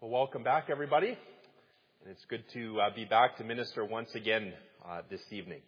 Well, welcome back, everybody. And it's good to be back to minister once again this evening.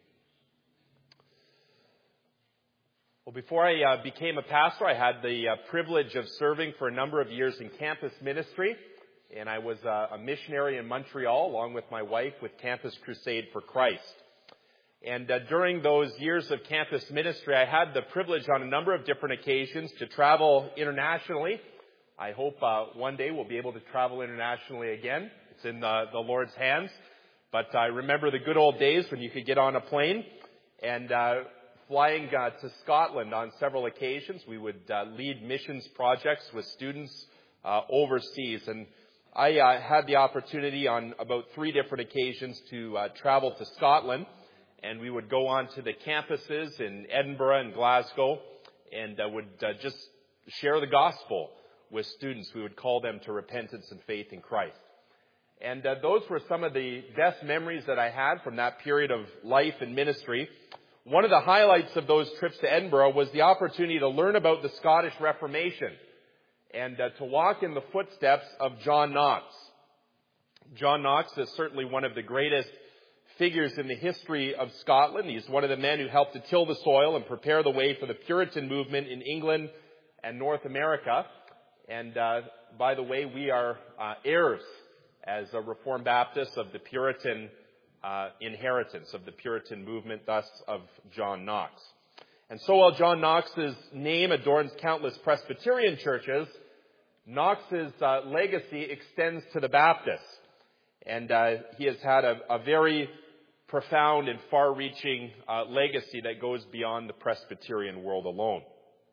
Well, before I became a pastor, I had the privilege of serving for a number of years in campus ministry. And I was a missionary in Montreal, along with my wife, with Campus Crusade for Christ. And during those years of campus ministry, I had the privilege on a number of different occasions to travel internationally. I hope one day we'll be able to travel internationally again. It's in the Lord's hands. But I remember the good old days when you could get on a plane and flying to Scotland on several occasions. We would lead missions projects with students overseas. And I had the opportunity on about 3 different occasions to travel to Scotland. And we would go on to the campuses in Edinburgh and Glasgow and would just share the gospel with students. We would call them to repentance and faith in Christ. And those were some of the best memories that I had from that period of life and ministry. One of the highlights of those trips to Edinburgh was the opportunity to learn about the Scottish Reformation and to walk in the footsteps of John Knox. John Knox is certainly one of the greatest figures in the history of Scotland. He's one of the men who helped to till the soil and prepare the way for the Puritan movement in England and North America. And by the way, we are heirs as a Reformed Baptists of the Puritan inheritance of the Puritan movement, thus of John Knox. And so while John Knox's name adorns countless Presbyterian churches, Knox's legacy extends to the Baptists. And he has had a very profound and far-reaching legacy that goes beyond the Presbyterian world alone.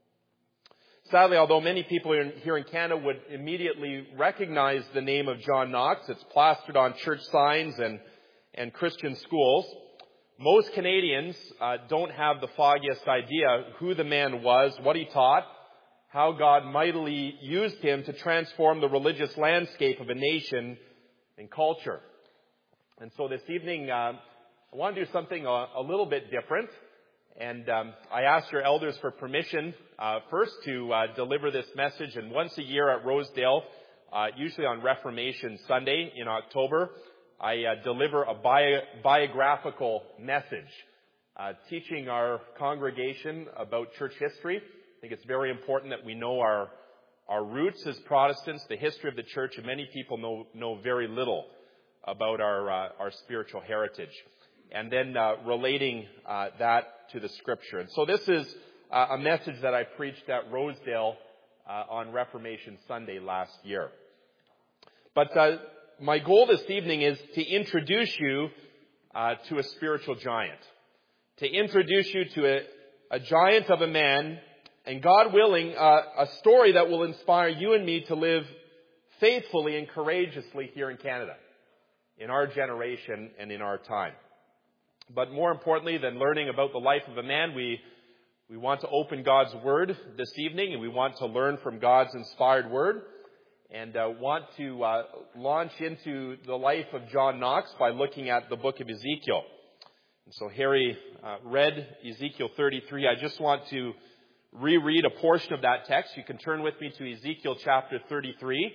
Sadly, although many people here in Canada would immediately recognize the name of John Knox, it's plastered on church signs and Christian schools, most Canadians don't have the foggiest idea who the man was, what he taught, how God mightily used him to transform the religious landscape of a nation and culture. And so this evening, I want to do something a little bit different. And I asked your elders for permission first to deliver this message. And once a year at Rosedale, usually on Reformation Sunday in October, I deliver a biographical message teaching our congregation about church history. I think it's very important that we know our roots as Protestants, the history of the church, and many people know very little about our spiritual heritage. And then relating that to the Scripture. And so this is a message that I preached at Rosedale on Reformation Sunday last year. But my goal this evening is to introduce you to a spiritual giant. To introduce you to a giant of a man, and God willing, a story that will inspire you and me to live faithfully and courageously here in Canada, in our generation and in our time. But more importantly than learning about the life of a man, we want to open God's Word this evening, and we want to learn from God's inspired Word, and want to launch into the life of John Knox by looking at the book of Ezekiel. And so Harry read Ezekiel 33. I just want to reread a portion of that text. You can turn with me to Ezekiel chapter 33.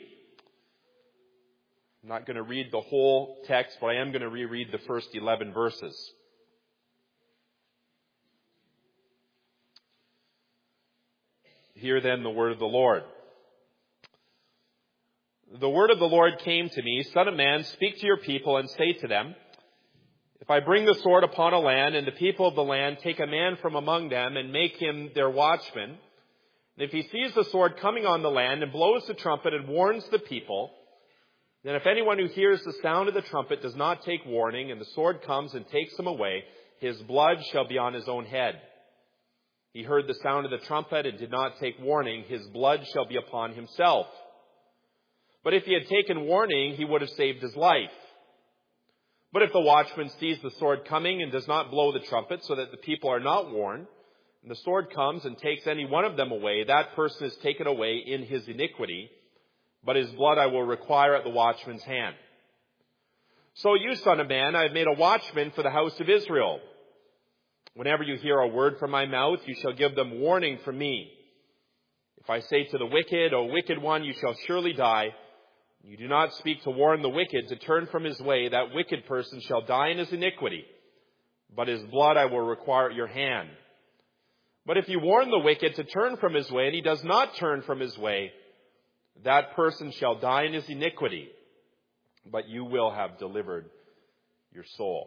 I'm not going to read the whole text, but I am going to reread the first 11 verses. Hear then the word of the Lord. The word of the Lord came to me, Son of man, speak to your people and say to them, if I bring the sword upon a land, and the people of the land take a man from among them and make him their watchman, and if he sees the sword coming on the land and blows the trumpet and warns the people, then if anyone who hears the sound of the trumpet does not take warning, and the sword comes and takes him away, his blood shall be on his own head. He heard the sound of the trumpet and did not take warning, his blood shall be upon himself. But if he had taken warning, he would have saved his life. But if the watchman sees the sword coming and does not blow the trumpet so that the people are not warned, and the sword comes and takes any one of them away, that person is taken away in his iniquity, but his blood I will require at the watchman's hand. So you, son of man, I have made a watchman for the house of Israel. Whenever you hear a word from my mouth, you shall give them warning from me. If I say to the wicked, O wicked one, you shall surely die, You do not speak to warn the wicked to turn from his way. That wicked person shall die in his iniquity, but his blood I will require at your hand. But if you warn the wicked to turn from his way, and he does not turn from his way, that person shall die in his iniquity, but you will have delivered your soul.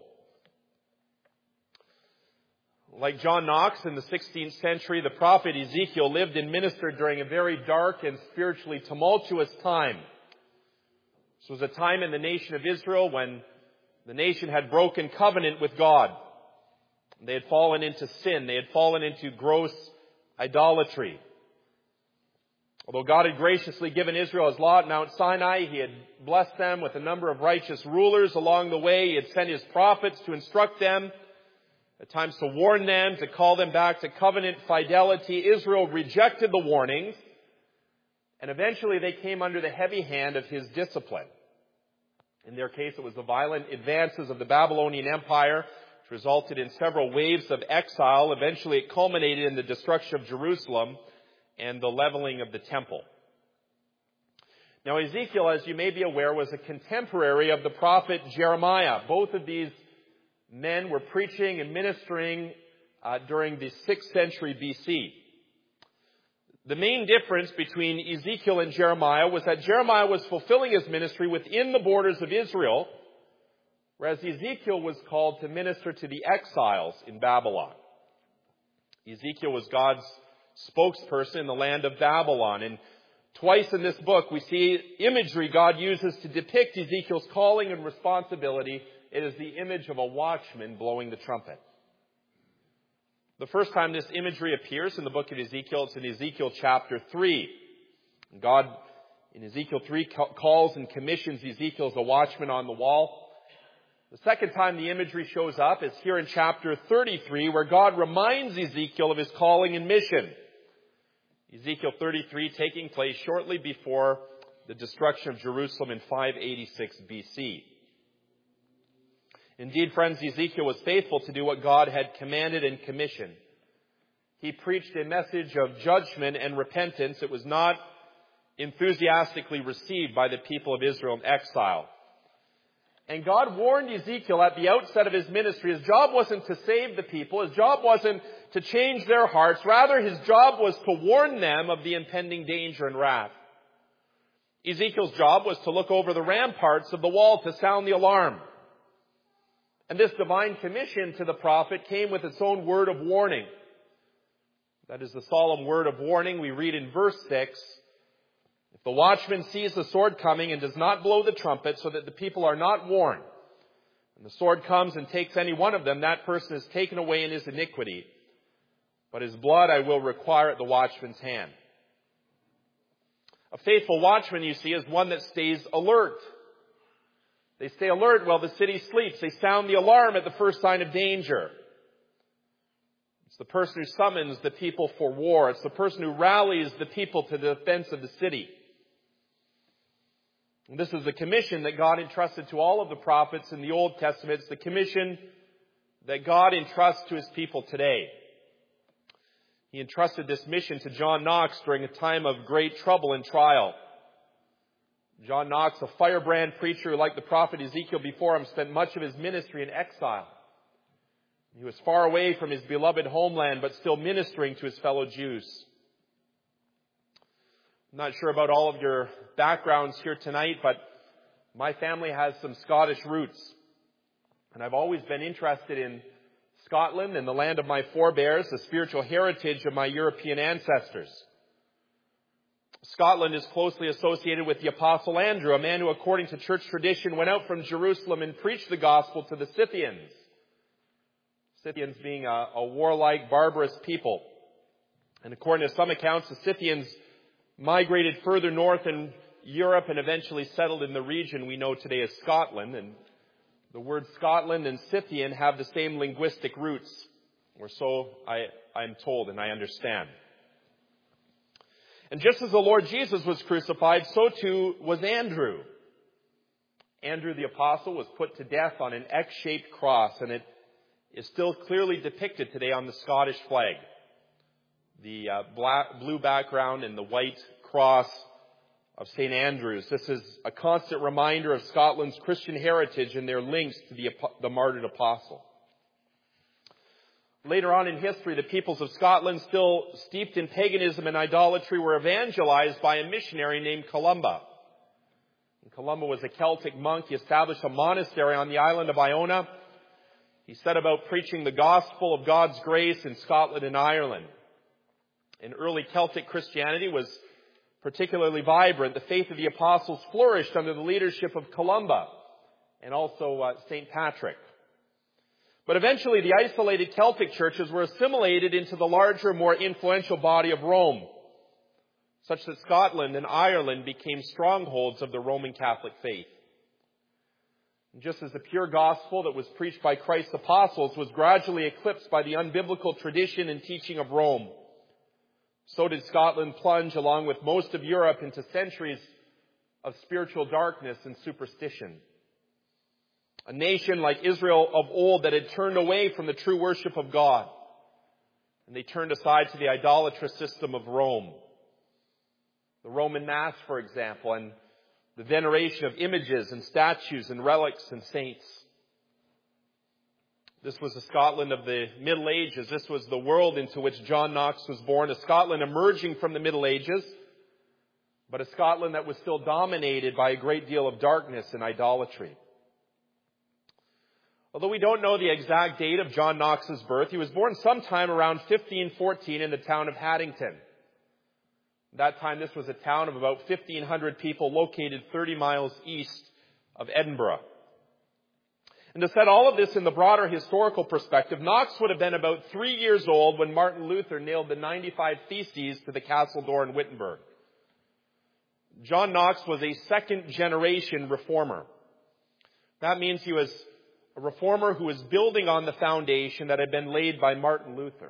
Like John Knox in the 16th century, the prophet Ezekiel lived and ministered during a very dark and spiritually tumultuous time. This was a time in the nation of Israel when the nation had broken covenant with God. They had fallen into sin. They had fallen into gross idolatry. Although God had graciously given Israel his law at Mount Sinai, he had blessed them with a number of righteous rulers along the way. He had sent his prophets to instruct them, at times to warn them, to call them back to covenant fidelity. Israel rejected the warnings, and eventually they came under the heavy hand of his discipline. In their case, it was the violent advances of the Babylonian Empire, which resulted in several waves of exile. Eventually it culminated in the destruction of Jerusalem and the leveling of the temple. Now Ezekiel, as you may be aware, was a contemporary of the prophet Jeremiah. Both of these men were preaching and ministering during the 6th century BC. The main difference between Ezekiel and Jeremiah was that Jeremiah was fulfilling his ministry within the borders of Israel, whereas Ezekiel was called to minister to the exiles in Babylon. Ezekiel was God's spokesperson in the land of Babylon. And twice in this book we see imagery God uses to depict Ezekiel's calling and responsibility. It is the image of a watchman blowing the trumpet. The first time this imagery appears in the book of Ezekiel, it's in Ezekiel chapter 3. God, in Ezekiel 3, calls and commissions Ezekiel as a watchman on the wall. The second time the imagery shows up is here in chapter 33, where God reminds Ezekiel of his calling and mission. Ezekiel 33 taking place shortly before the destruction of Jerusalem in 586 BC. Indeed, friends, Ezekiel was faithful to do what God had commanded and commissioned. He preached a message of judgment and repentance. It was not enthusiastically received by the people of Israel in exile. And God warned Ezekiel at the outset of his ministry. His job wasn't to save the people. His job wasn't to change their hearts. Rather, his job was to warn them of the impending danger and wrath. Ezekiel's job was to look over the ramparts of the wall to sound the alarm. And this divine commission to the prophet came with its own word of warning. That is the solemn word of warning we read in verse 6. If the watchman sees the sword coming and does not blow the trumpet so that the people are not warned, and the sword comes and takes any one of them, that person is taken away in his iniquity. But his blood I will require at the watchman's hand. A faithful watchman, you see, is one that stays alert. They stay alert while the city sleeps. They sound the alarm at the first sign of danger. It's the person who summons the people for war. It's the person who rallies the people to the defense of the city. And this is the commission that God entrusted to all of the prophets in the Old Testament. It's the commission that God entrusts to his people today. He entrusted this mission to John Knox during a time of great trouble and trial. John Knox, a firebrand preacher who, like the prophet Ezekiel before him, spent much of his ministry in exile. He was far away from his beloved homeland, but still ministering to his fellow Jews. I'm not sure about all of your backgrounds here tonight, but my family has some Scottish roots. And I've always been interested in Scotland and the land of my forebears, the spiritual heritage of my European ancestors. Scotland is closely associated with the Apostle Andrew, a man who, according to church tradition, went out from Jerusalem and preached the gospel to the Scythians. Scythians being a warlike, barbarous people. And according to some accounts, the Scythians migrated further north in Europe and eventually settled in the region we know today as Scotland. And the words Scotland and Scythian have the same linguistic roots, or so I'm told and I understand. And just as the Lord Jesus was crucified, so too was Andrew. Andrew the apostle was put to death on an X-shaped cross, and it is still clearly depicted today on the Scottish flag. The blue background and the white cross of St. Andrews. This is a constant reminder of Scotland's Christian heritage and their links to the martyred apostle. Later on in history, the peoples of Scotland, still steeped in paganism and idolatry, were evangelized by a missionary named Columba. And Columba was a Celtic monk. He established a monastery on the island of Iona. He set about preaching the gospel of God's grace in Scotland and Ireland. And early Celtic Christianity was particularly vibrant. The faith of the apostles flourished under the leadership of Columba and also St. Patrick. But eventually the isolated Celtic churches were assimilated into the larger, more influential body of Rome, such that Scotland and Ireland became strongholds of the Roman Catholic faith. And just as the pure gospel that was preached by Christ's apostles was gradually eclipsed by the unbiblical tradition and teaching of Rome, so did Scotland plunge, along with most of Europe, into centuries of spiritual darkness and superstition. A nation like Israel of old that had turned away from the true worship of God. And they turned aside to the idolatrous system of Rome. The Roman Mass, for example, and the veneration of images and statues and relics and saints. This was the Scotland of the Middle Ages. This was the world into which John Knox was born. A Scotland emerging from the Middle Ages, but a Scotland that was still dominated by a great deal of darkness and idolatry. Although we don't know the exact date of John Knox's birth, he was born sometime around 1514 in the town of Haddington. At that time, this was a town of about 1,500 people located 30 miles east of Edinburgh. And to set all of this in the broader historical perspective, Knox would have been about 3 years old when Martin Luther nailed the 95 Theses to the castle door in Wittenberg. John Knox was a second-generation reformer. That means he was a reformer who was building on the foundation that had been laid by Martin Luther.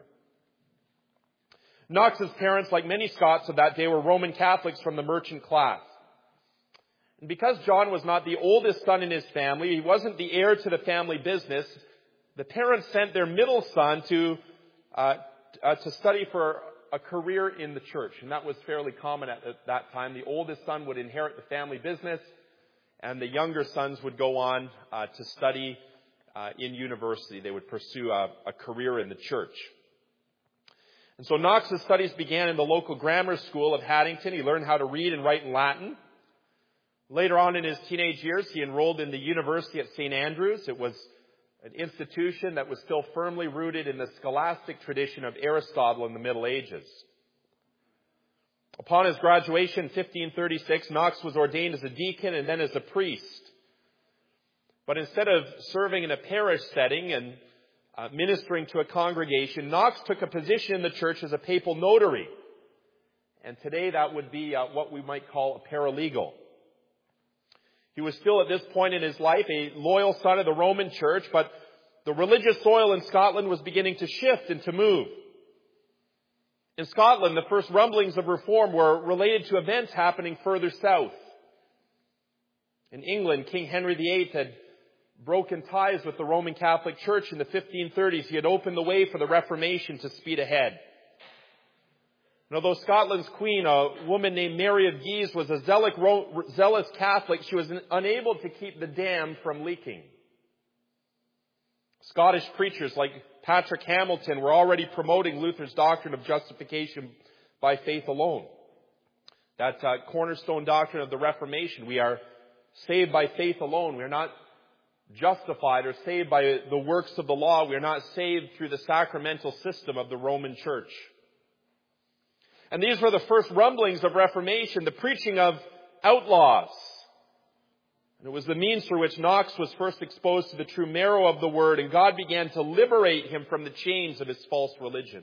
Knox's parents, like many Scots of that day, were Roman Catholics from the merchant class. And because John was not the oldest son in his family, he wasn't the heir to the family business, the parents sent their middle son to study for a career in the church. And that was fairly common at that time. The oldest son would inherit the family business, and the younger sons would go on to study in university. They would pursue a career in the church. And so Knox's studies began in the local grammar school of Haddington. He learned how to read and write in Latin. Later on in his teenage years, he enrolled in the university at St. Andrews. It was an institution that was still firmly rooted in the scholastic tradition of Aristotle in the Middle Ages. Upon his graduation in 1536, Knox was ordained as a deacon and then as a priest. But instead of serving in a parish setting and ministering to a congregation, Knox took a position in the church as a papal notary. And today that would be what we might call a paralegal. He was still at this point in his life a loyal son of the Roman Church, but the religious soil in Scotland was beginning to shift and to move. In Scotland, the first rumblings of reform were related to events happening further south. In England, King Henry VIII had broken ties with the Roman Catholic Church in the 1530s. He had opened the way for the Reformation to speed ahead. And although Scotland's queen, a woman named Mary of Guise, was a zealous Catholic, she was unable to keep the dam from leaking. Scottish preachers like Patrick Hamilton were already promoting Luther's doctrine of justification by faith alone. That cornerstone doctrine of the Reformation. We are saved by faith alone. We are not justified or saved by the works of the law. We are not saved through the sacramental system of the Roman Church. And these were the first rumblings of Reformation, the preaching of outlaws. And it was the means through which Knox was first exposed to the true marrow of the Word, and God began to liberate him from the chains of his false religion.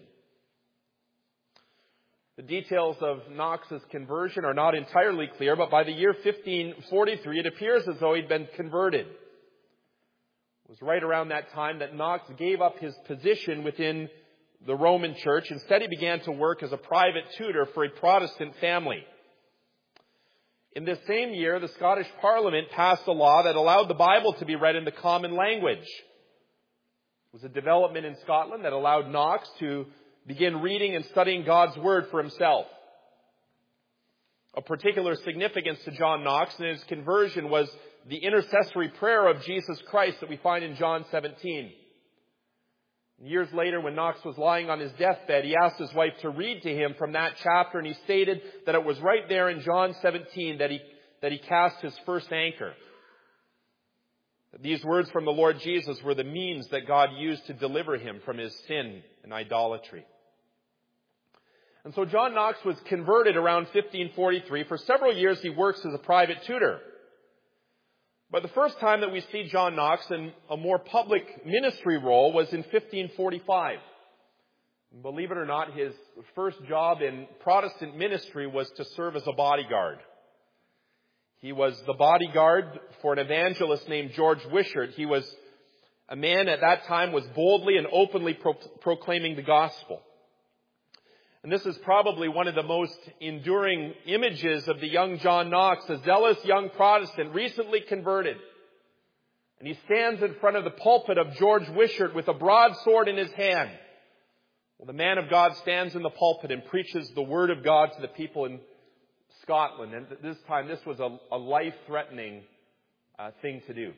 The details of Knox's conversion are not entirely clear, but by the year 1543, it appears as though he'd been converted. It was right around that time that Knox gave up his position within the Roman Church. Instead, he began to work as a private tutor for a Protestant family. In this same year, the Scottish Parliament passed a law that allowed the Bible to be read in the common language. It was a development in Scotland that allowed Knox to begin reading and studying God's Word for himself. Of particular significance to John Knox and his conversion was the intercessory prayer of Jesus Christ that we find in John 17. Years later, when Knox was lying on his deathbed, he asked his wife to read to him from that chapter, and he stated that it was right there in John 17 that he cast his first anchor. These words from the Lord Jesus were the means that God used to deliver him from his sin and idolatry. And so John Knox was converted around 1543. For several years he works as a private tutor. But the first time that we see John Knox in a more public ministry role was in 1545. Believe it or not, his first job in Protestant ministry was to serve as a bodyguard. He was the bodyguard for an evangelist named George Wishart. He was a man at that time was boldly and openly proclaiming the gospel. And this is probably one of the most enduring images of the young John Knox, a zealous young Protestant, recently converted. And he stands in front of the pulpit of George Wishart with a broadsword in his hand. Well, the man of God stands in the pulpit and preaches the word of God to the people in Scotland. And this time, this was a life-threatening thing to do.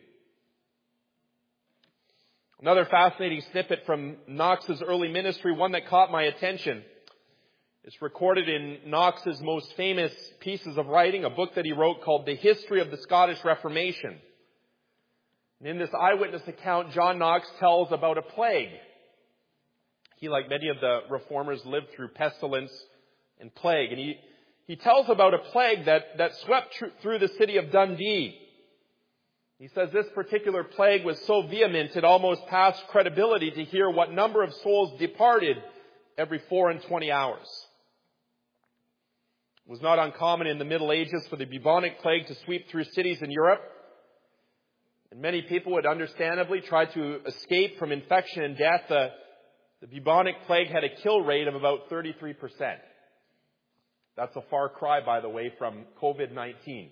Another fascinating snippet from Knox's early ministry, one that caught my attention. It's recorded in Knox's most famous pieces of writing, a book that he wrote called The History of the Scottish Reformation. And in this eyewitness account, John Knox tells about a plague. He, like many of the reformers, lived through pestilence and plague. And he tells about a plague that swept through the city of Dundee. He says this particular plague was so vehement it almost passed credibility to hear what number of souls departed every 24 hours. It was not uncommon in the Middle Ages for the bubonic plague to sweep through cities in Europe. And many people would understandably try to escape from infection and death. The bubonic plague had a kill rate of about 33%. That's a far cry, by the way, from COVID-19.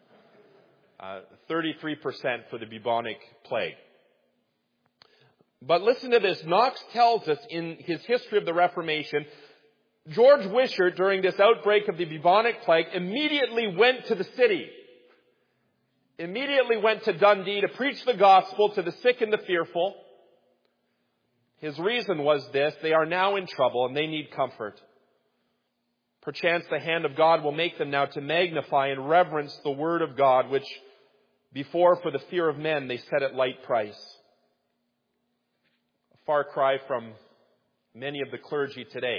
33% for the bubonic plague. But listen to this. Knox tells us in his History of the Reformation, George Wishart, during this outbreak of the bubonic plague, immediately went to the city. Immediately went to Dundee to preach the gospel to the sick and the fearful. His reason was this: they are now in trouble and they need comfort. Perchance the hand of God will make them now to magnify and reverence the word of God, which before for the fear of men they set at light price. A far cry from many of the clergy today.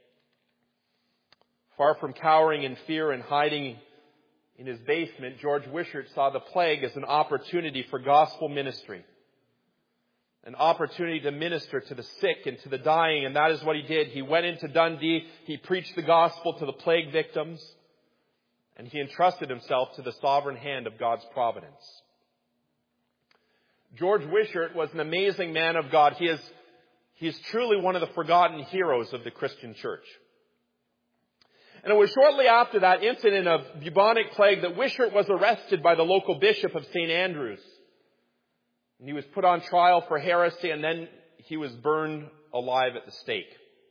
Far from cowering in fear and hiding in his basement, George Wishart saw the plague as an opportunity for gospel ministry. An opportunity to minister to the sick and to the dying, and that is what he did. He went into Dundee, he preached the gospel to the plague victims, and he entrusted himself to the sovereign hand of God's providence. George Wishart was an amazing man of God. He is truly one of the forgotten heroes of the Christian church. And it was shortly after that incident of bubonic plague that Wishart was arrested by the local bishop of St. Andrews. And he was put on trial for heresy, and then he was burned alive at the stake.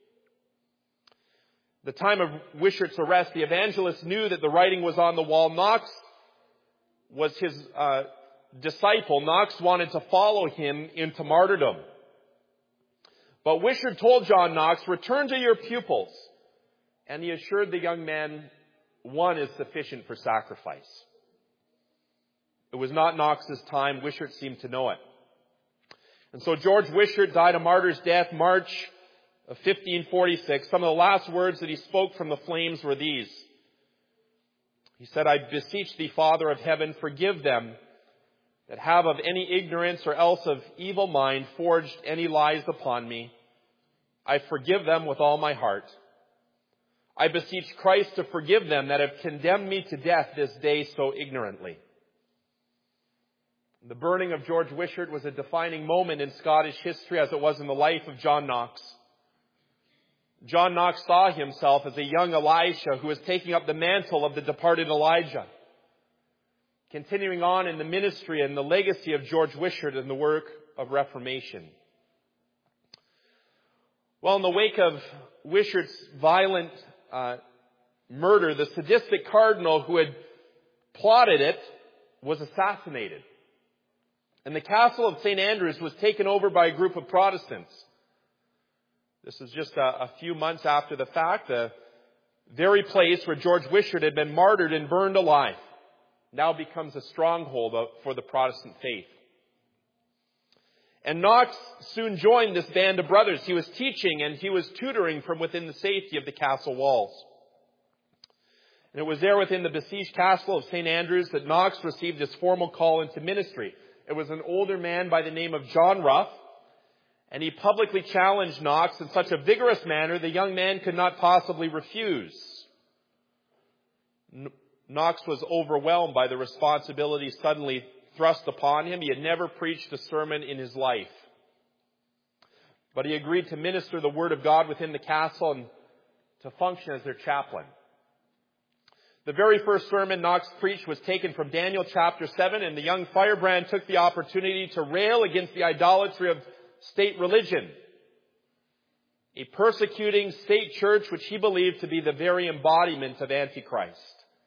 The time of Wishart's arrest, the evangelist knew that the writing was on the wall. Knox was his disciple. Knox wanted to follow him into martyrdom. But Wishart told John Knox, "Return to your pupils." And he assured the young man, one is sufficient for sacrifice. It was not Knox's time. Wishart seemed to know it. And so George Wishart died a martyr's death, March of 1546. Some of the last words that he spoke from the flames were these. He said, "I beseech thee, Father of heaven, forgive them that have of any ignorance or else of evil mind forged any lies upon me. I forgive them with all my heart. I beseech Christ to forgive them that have condemned me to death this day so ignorantly." The burning of George Wishart was a defining moment in Scottish history, as it was in the life of John Knox. John Knox saw himself as a young Elisha who was taking up the mantle of the departed Elijah, continuing on in the ministry and the legacy of George Wishart and the work of Reformation. Well, in the wake of Wishart's violent murder, the sadistic cardinal who had plotted it was assassinated. And the castle of St. Andrews was taken over by a group of Protestants. This is just a few months after the fact. The very place where George Wishart had been martyred and burned alive now becomes a stronghold for the Protestant faith. And Knox soon joined this band of brothers. He was teaching and he was tutoring from within the safety of the castle walls. And it was there within the besieged castle of St. Andrews that Knox received his formal call into ministry. It was an older man by the name of John Ruff, and he publicly challenged Knox in such a vigorous manner the young man could not possibly refuse. Knox was overwhelmed by the responsibility suddenly thrust upon him. He had never preached a sermon in his life. But he agreed to minister the Word of God within the castle and to function as their chaplain. The very first sermon Knox preached was taken from Daniel chapter 7, and the young firebrand took the opportunity to rail against the idolatry of state religion, a persecuting state church which he believed to be the very embodiment of Antichrist.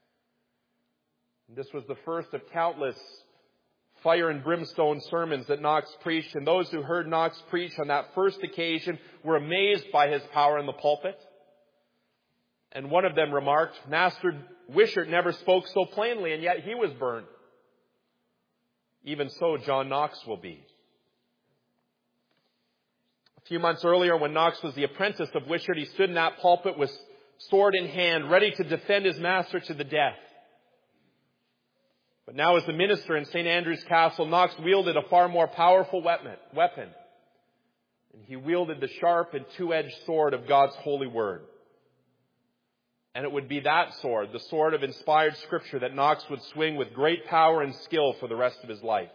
This was the first of countless fire and brimstone sermons that Knox preached, and those who heard Knox preach on that first occasion were amazed by his power in the pulpit. And one of them remarked, "Master Wishart never spoke so plainly, and yet he was burned. Even so, John Knox will be." A few months earlier, when Knox was the apprentice of Wishart, he stood in that pulpit with sword in hand, ready to defend his master to the death. But now as the minister in St. Andrew's Castle, Knox wielded a far more powerful weapon. And he wielded the sharp and two-edged sword of God's holy word. And it would be that sword, the sword of inspired Scripture, that Knox would swing with great power and skill for the rest of his life.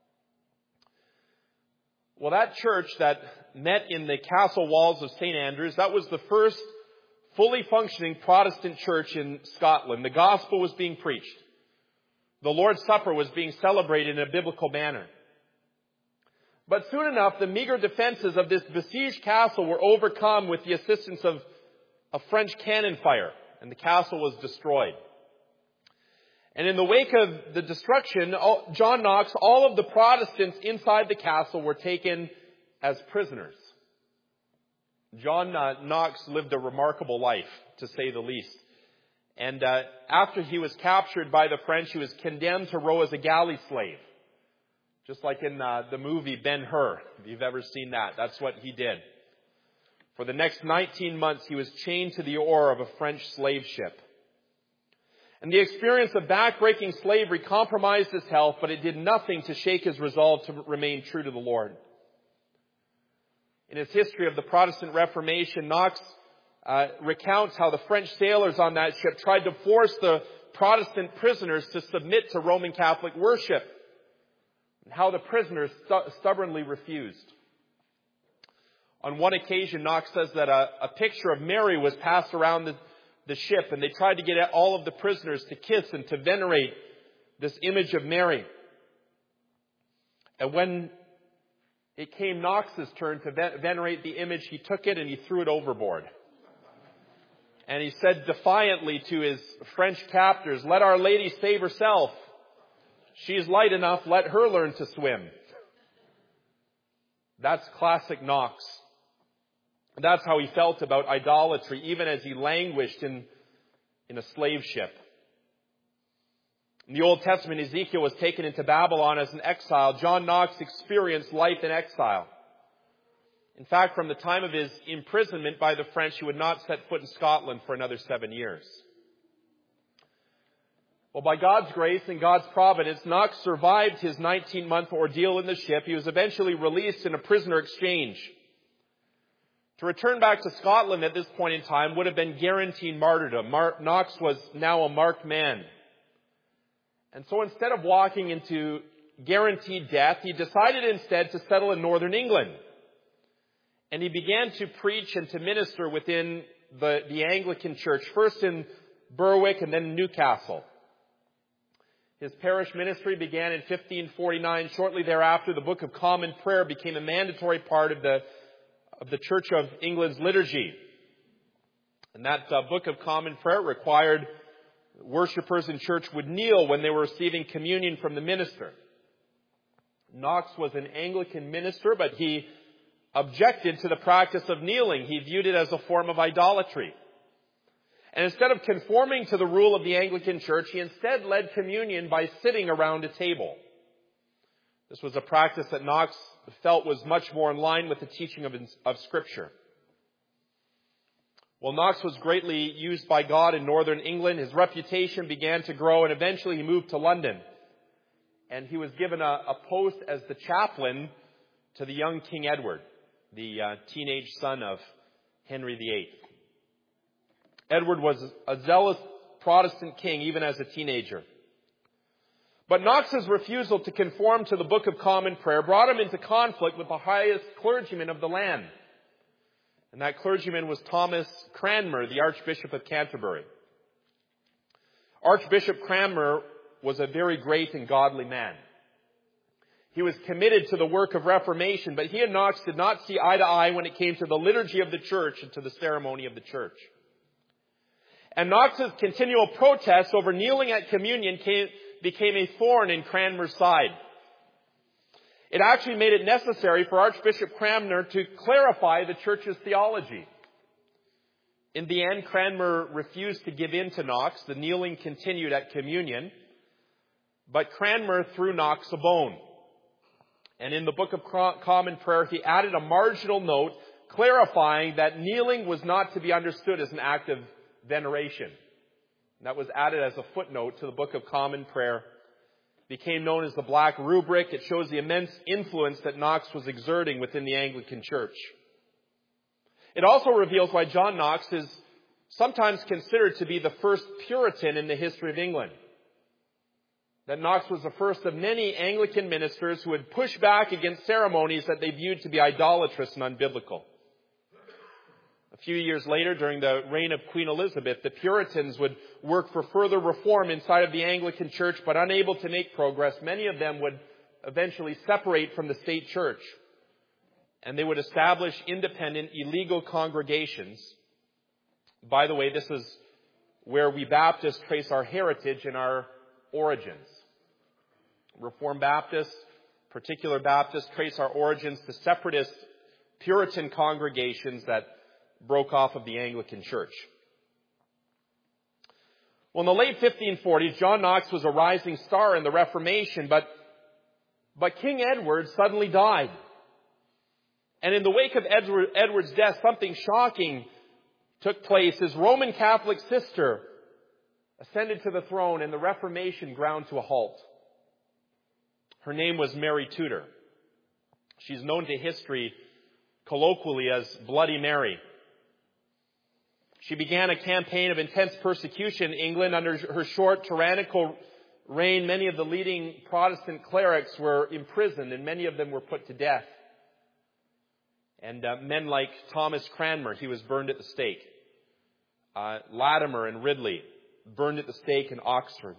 Well, that church that met in the castle walls of St. Andrews, that was the first fully functioning Protestant church in Scotland. The gospel was being preached. The Lord's Supper was being celebrated in a biblical manner. But soon enough, the meager defenses of this besieged castle were overcome with the assistance of French cannon fire, and the castle was destroyed. And in the wake of the destruction, John Knox, all of the Protestants inside the castle were taken as prisoners. John Knox lived a remarkable life, to say the least. And after he was captured by the French, he was condemned to row as a galley slave. Just like in the movie Ben-Hur, if you've ever seen that. That's what he did. For the next 19 months, he was chained to the oar of a French slave ship. And the experience of backbreaking slavery compromised his health, but it did nothing to shake his resolve to remain true to the Lord. In his history of the Protestant Reformation, Knox recounts how the French sailors on that ship tried to force the Protestant prisoners to submit to Roman Catholic worship, and how the prisoners stubbornly refused. On one occasion, Knox says that a picture of Mary was passed around the ship, and they tried to get all of the prisoners to kiss and to venerate this image of Mary. And when it came Knox's turn to venerate the image, he took it and he threw it overboard. And he said defiantly to his French captors, "Let Our Lady save herself. She is light enough. Let her learn to swim." That's classic Knox. That's how he felt about idolatry, even as he languished in a slave ship. In the Old Testament, Ezekiel was taken into Babylon as an exile. John Knox experienced life in exile. In fact, from the time of his imprisonment by the French, he would not set foot in Scotland for another 7 years. Well, by God's grace and God's providence, Knox survived his 19-month ordeal in the ship. He was eventually released in a prisoner exchange. To return back to Scotland at this point in time would have been guaranteed martyrdom. Knox was now a marked man. And so instead of walking into guaranteed death, he decided instead to settle in northern England. And he began to preach and to minister within the Anglican Church, first in Berwick and then in Newcastle. His parish ministry began in 1549. Shortly thereafter, the Book of Common Prayer became a mandatory part of the Church of England's liturgy. And that Book of Common Prayer required worshipers in church would kneel when they were receiving communion from the minister. Knox was an Anglican minister, but he objected to the practice of kneeling. He viewed it as a form of idolatry. And instead of conforming to the rule of the Anglican Church, he instead led communion by sitting around a table. This was a practice that Knox felt was much more in line with the teaching of Scripture. Well, Knox was greatly used by God in northern England. His reputation began to grow, and eventually he moved to London. And he was given a post as the chaplain to the young King Edward, the teenage son of Henry VIII. Edward was a zealous Protestant king, even as a teenager. But Knox's refusal to conform to the Book of Common Prayer brought him into conflict with the highest clergyman of the land. And that clergyman was Thomas Cranmer, the Archbishop of Canterbury. Archbishop Cranmer was a very great and godly man. He was committed to the work of Reformation, but he and Knox did not see eye to eye when it came to the liturgy of the church and to the ceremony of the church. And Knox's continual protests over kneeling at communion became a thorn in Cranmer's side. It actually made it necessary for Archbishop Cranmer to clarify the church's theology. In the end, Cranmer refused to give in to Knox. The kneeling continued at communion. But Cranmer threw Knox a bone. And in the Book of Common Prayer, he added a marginal note clarifying that kneeling was not to be understood as an act of veneration. And that was added as a footnote to the Book of Common Prayer. It became known as the Black Rubric. It shows the immense influence that Knox was exerting within the Anglican Church. It also reveals why John Knox is sometimes considered to be the first Puritan in the history of England. That Knox was the first of many Anglican ministers who would push back against ceremonies that they viewed to be idolatrous and unbiblical. A few years later, during the reign of Queen Elizabeth, the Puritans would work for further reform inside of the Anglican Church, but unable to make progress. Many of them would eventually separate from the state church, and they would establish independent, illegal congregations. By the way, this is where we Baptists trace our heritage and our origins. Reformed Baptists, particular Baptists, trace our origins to separatist Puritan congregations that broke off of the Anglican Church. Well, in the late 1540s, John Knox was a rising star in the Reformation, but King Edward suddenly died. And in the wake of Edward's death, something shocking took place. His Roman Catholic sister ascended to the throne, and the Reformation ground to a halt. Her name was Mary Tudor. She's known to history colloquially as Bloody Mary. She began a campaign of intense persecution in England. Under her short, tyrannical reign, many of the leading Protestant clerics were imprisoned, and many of them were put to death. And men like Thomas Cranmer, he was burned at the stake. Latimer and Ridley, burned at the stake in Oxford.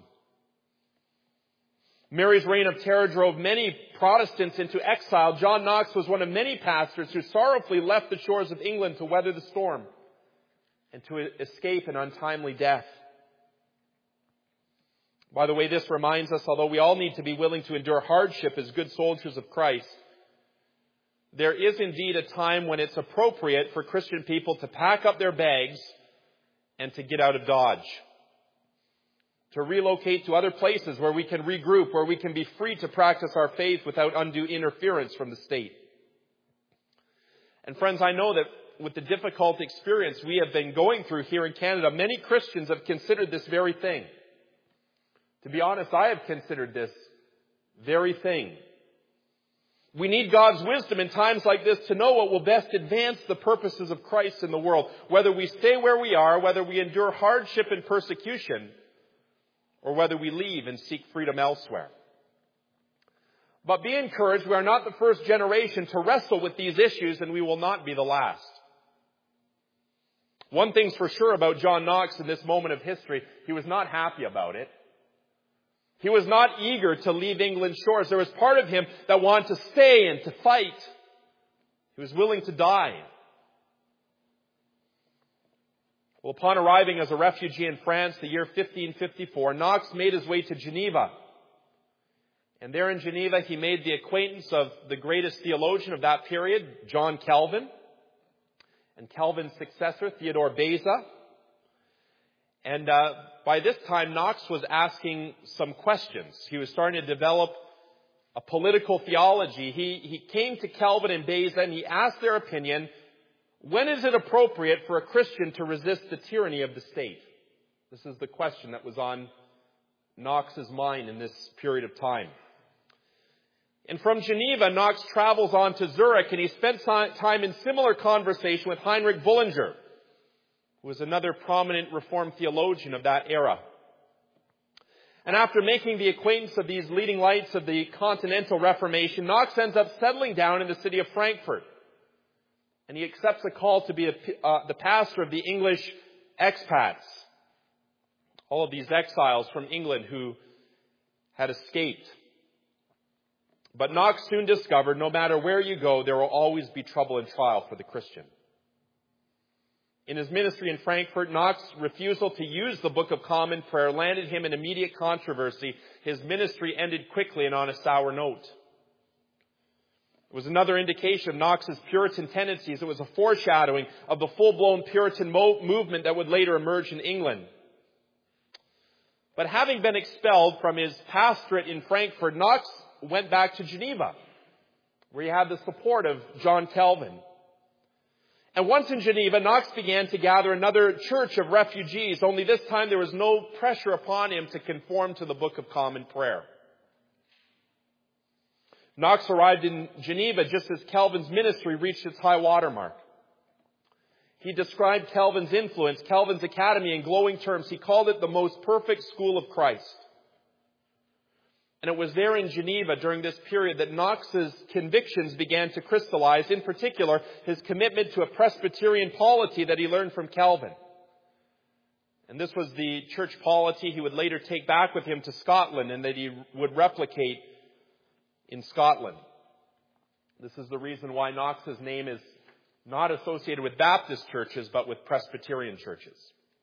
Mary's reign of terror drove many Protestants into exile. John Knox was one of many pastors who sorrowfully left the shores of England to weather the storm and to escape an untimely death. By the way, this reminds us, although we all need to be willing to endure hardship as good soldiers of Christ, there is indeed a time when it's appropriate for Christian people to pack up their bags and to get out of Dodge. To relocate to other places where we can regroup, where we can be free to practice our faith without undue interference from the state. And friends, I know that with the difficult experience we have been going through here in Canada, many Christians have considered this very thing. To be honest, I have considered this very thing. We need God's wisdom in times like this to know what will best advance the purposes of Christ in the world. Whether we stay where we are, whether we endure hardship and persecution, or whether we leave and seek freedom elsewhere. But be encouraged, we are not the first generation to wrestle with these issues, and we will not be the last. One thing's for sure about John Knox in this moment of history, he was not happy about it. He was not eager to leave England's shores. There was part of him that wanted to stay and to fight. He was willing to die. Well, upon arriving as a refugee in France the year 1554, Knox made his way to Geneva. And there in Geneva, he made the acquaintance of the greatest theologian of that period, John Calvin, and Calvin's successor, Theodore Beza. And by this time, Knox was asking some questions. He was starting to develop a political theology. He came to Calvin and Beza and he asked their opinion, when is it appropriate for a Christian to resist the tyranny of the state? This is the question that was on Knox's mind in this period of time. And from Geneva, Knox travels on to Zurich, and he spent time in similar conversation with Heinrich Bullinger, who was another prominent Reformed theologian of that era. And after making the acquaintance of these leading lights of the Continental Reformation, Knox ends up settling down in the city of Frankfurt. And he accepts a call to be the pastor of the English expats. All of these exiles from England who had escaped. But Knox soon discovered no matter where you go, there will always be trouble and trial for the Christian. In his ministry in Frankfurt, Knox's refusal to use the Book of Common Prayer landed him in immediate controversy. His ministry ended quickly and on a sour note. It was another indication of Knox's Puritan tendencies. It was a foreshadowing of the full-blown Puritan movement that would later emerge in England. But having been expelled from his pastorate in Frankfurt, Knox went back to Geneva, where he had the support of John Calvin. And once in Geneva, Knox began to gather another church of refugees, only this time there was no pressure upon him to conform to the Book of Common Prayer. Knox arrived in Geneva just as Calvin's ministry reached its high water mark. He described Calvin's influence, Calvin's academy, in glowing terms. He called it the most perfect school of Christ. And it was there in Geneva during this period that Knox's convictions began to crystallize, in particular, his commitment to a Presbyterian polity that he learned from Calvin. And this was the church polity he would later take back with him to Scotland and that he would replicate in Scotland. This is the reason why Knox's name is not associated with Baptist churches, but with Presbyterian churches.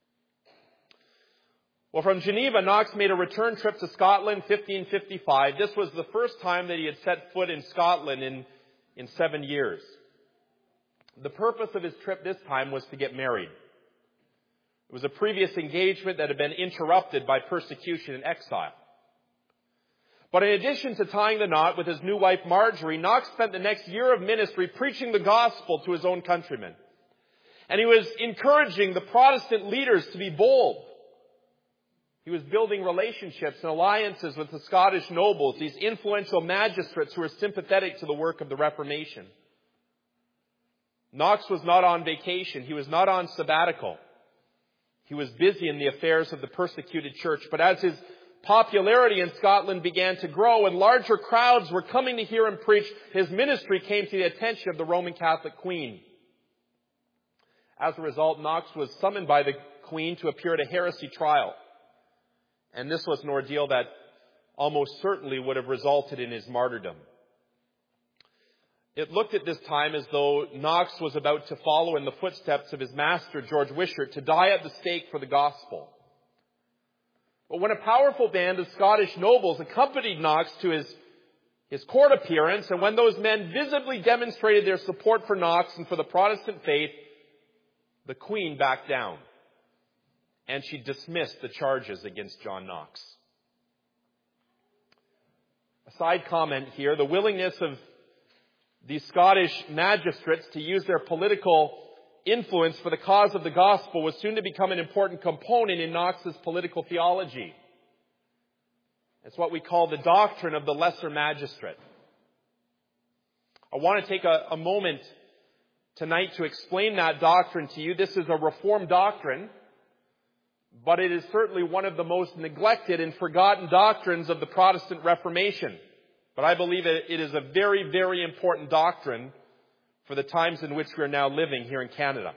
Well, from Geneva, Knox made a return trip to Scotland, 1555. This was the first time that he had set foot in Scotland in 7 years. The purpose of his trip this time was to get married. It was a previous engagement that had been interrupted by persecution and exile. But in addition to tying the knot with his new wife Marjorie, Knox spent the next year of ministry preaching the gospel to his own countrymen. And he was encouraging the Protestant leaders to be bold. He was building relationships and alliances with the Scottish nobles, these influential magistrates who were sympathetic to the work of the Reformation. Knox was not on vacation. He was not on sabbatical. He was busy in the affairs of the persecuted church. But as his popularity in Scotland began to grow and larger crowds were coming to hear him preach, his ministry came to the attention of the Roman Catholic Queen. As a result, Knox was summoned by the Queen to appear at a heresy trial. And this was an ordeal that almost certainly would have resulted in his martyrdom. It looked at this time as though Knox was about to follow in the footsteps of his master, George Wishart, to die at the stake for the gospel. But when a powerful band of Scottish nobles accompanied Knox to his court appearance, and when those men visibly demonstrated their support for Knox and for the Protestant faith, the Queen backed down. And she dismissed the charges against John Knox. A side comment here, the willingness of the Scottish magistrates to use their political influence for the cause of the gospel was soon to become an important component in Knox's political theology. It's what we call the doctrine of the lesser magistrate. I want to take a moment tonight to explain that doctrine to you. This is a Reformed doctrine, but it is certainly one of the most neglected and forgotten doctrines of the Protestant Reformation. But I believe it is a very, very important doctrine for the times in which we are now living here in Canada.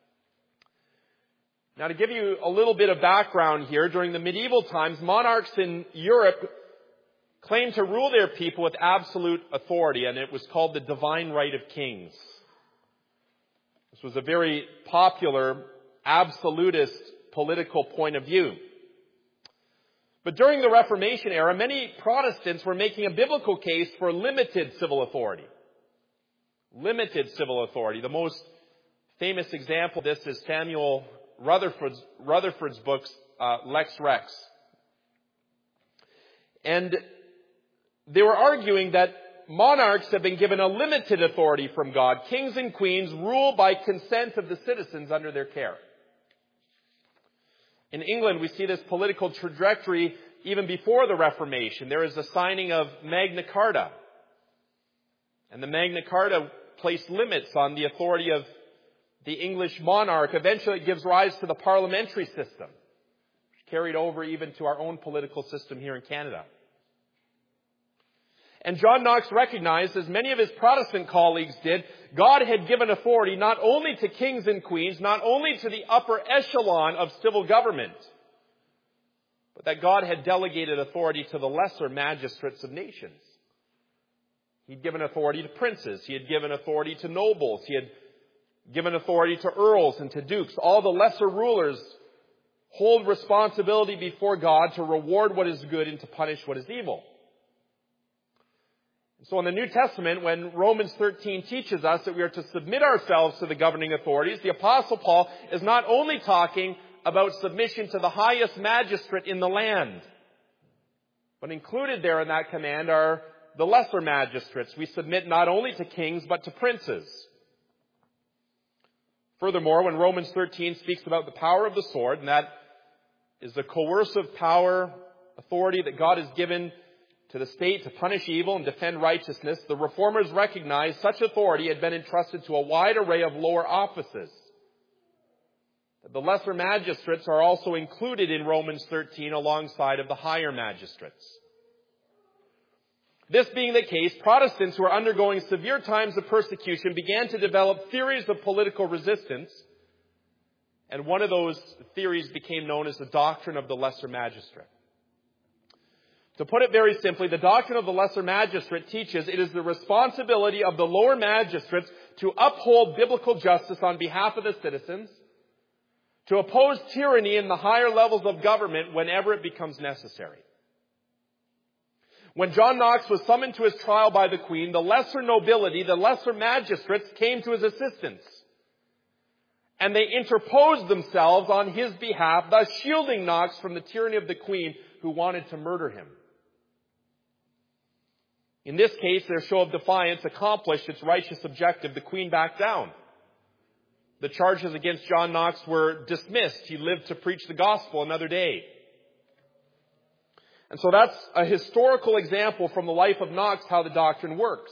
Now, to give you a little bit of background here, during the medieval times, monarchs in Europe claimed to rule their people with absolute authority, and it was called the divine right of kings. This was a very popular absolutist political point of view. But during the Reformation era, many Protestants were making a biblical case for limited civil authority. Limited civil authority. The most famous example of this is Samuel Rutherford's books, Lex Rex. And they were arguing that monarchs have been given a limited authority from God. Kings and queens rule by consent of the citizens under their care. In England, we see this political trajectory even before the Reformation. There is a signing of Magna Carta. And the Magna Carta placed limits on the authority of the English monarch. Eventually it gives rise to the parliamentary system, which carried over even to our own political system here in Canada. And John Knox recognized, as many of his Protestant colleagues did, God had given authority not only to kings and queens, not only to the upper echelon of civil government, but that God had delegated authority to the lesser magistrates of nations. He'd given authority to princes. He had given authority to nobles. He had given authority to earls and to dukes. All the lesser rulers hold responsibility before God to reward what is good and to punish what is evil. So in the New Testament, when Romans 13 teaches us that we are to submit ourselves to the governing authorities, the Apostle Paul is not only talking about submission to the highest magistrate in the land, but included there in that command are the lesser magistrates. We submit not only to kings, but to princes. Furthermore, when Romans 13 speaks about the power of the sword, and that is the coercive power, authority that God has given to the state to punish evil and defend righteousness, the Reformers recognized such authority had been entrusted to a wide array of lower offices. The lesser magistrates are also included in Romans 13 alongside of the higher magistrates. This being the case, Protestants who were undergoing severe times of persecution began to develop theories of political resistance, and one of those theories became known as the doctrine of the lesser magistrate. To put it very simply, the doctrine of the lesser magistrate teaches it is the responsibility of the lower magistrates to uphold biblical justice on behalf of the citizens, to oppose tyranny in the higher levels of government whenever it becomes necessary. When John Knox was summoned to his trial by the Queen, the lesser nobility, the lesser magistrates came to his assistance. And they interposed themselves on his behalf, thus shielding Knox from the tyranny of the Queen who wanted to murder him. In this case, their show of defiance accomplished its righteous objective. The Queen backed down. The charges against John Knox were dismissed. He lived to preach the gospel another day. And so that's a historical example from the life of Knox how the doctrine works.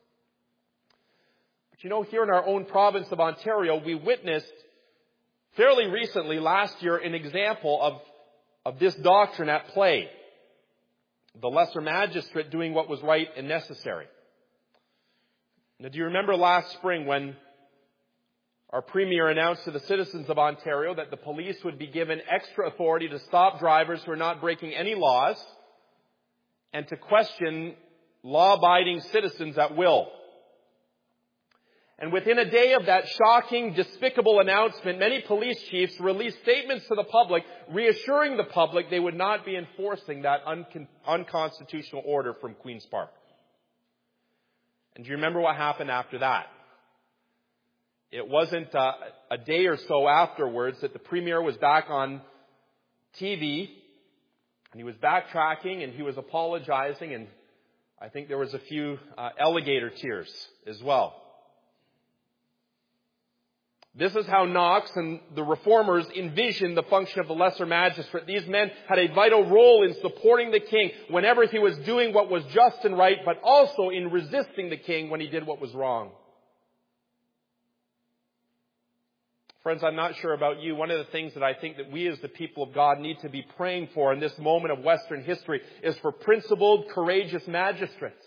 But you know, here in our own province of Ontario, we witnessed fairly recently, last year, an example of this doctrine at play. The lesser magistrate doing what was right and necessary. Now, do you remember last spring when our Premier announced to the citizens of Ontario that the police would be given extra authority to stop drivers who are not breaking any laws and to question law-abiding citizens at will? And within a day of that shocking, despicable announcement, many police chiefs released statements to the public, reassuring the public they would not be enforcing that unconstitutional order from Queen's Park. And do you remember what happened after that? It wasn't a day or so afterwards that the Premier was back on TV, and he was backtracking, and he was apologizing, and I think there was a few alligator tears as well. This is how Knox and the Reformers envisioned the function of the lesser magistrate. These men had a vital role in supporting the king whenever he was doing what was just and right, but also in resisting the king when he did what was wrong. Friends, I'm not sure about you. One of the things that I think that we as the people of God need to be praying for in this moment of Western history is for principled, courageous magistrates.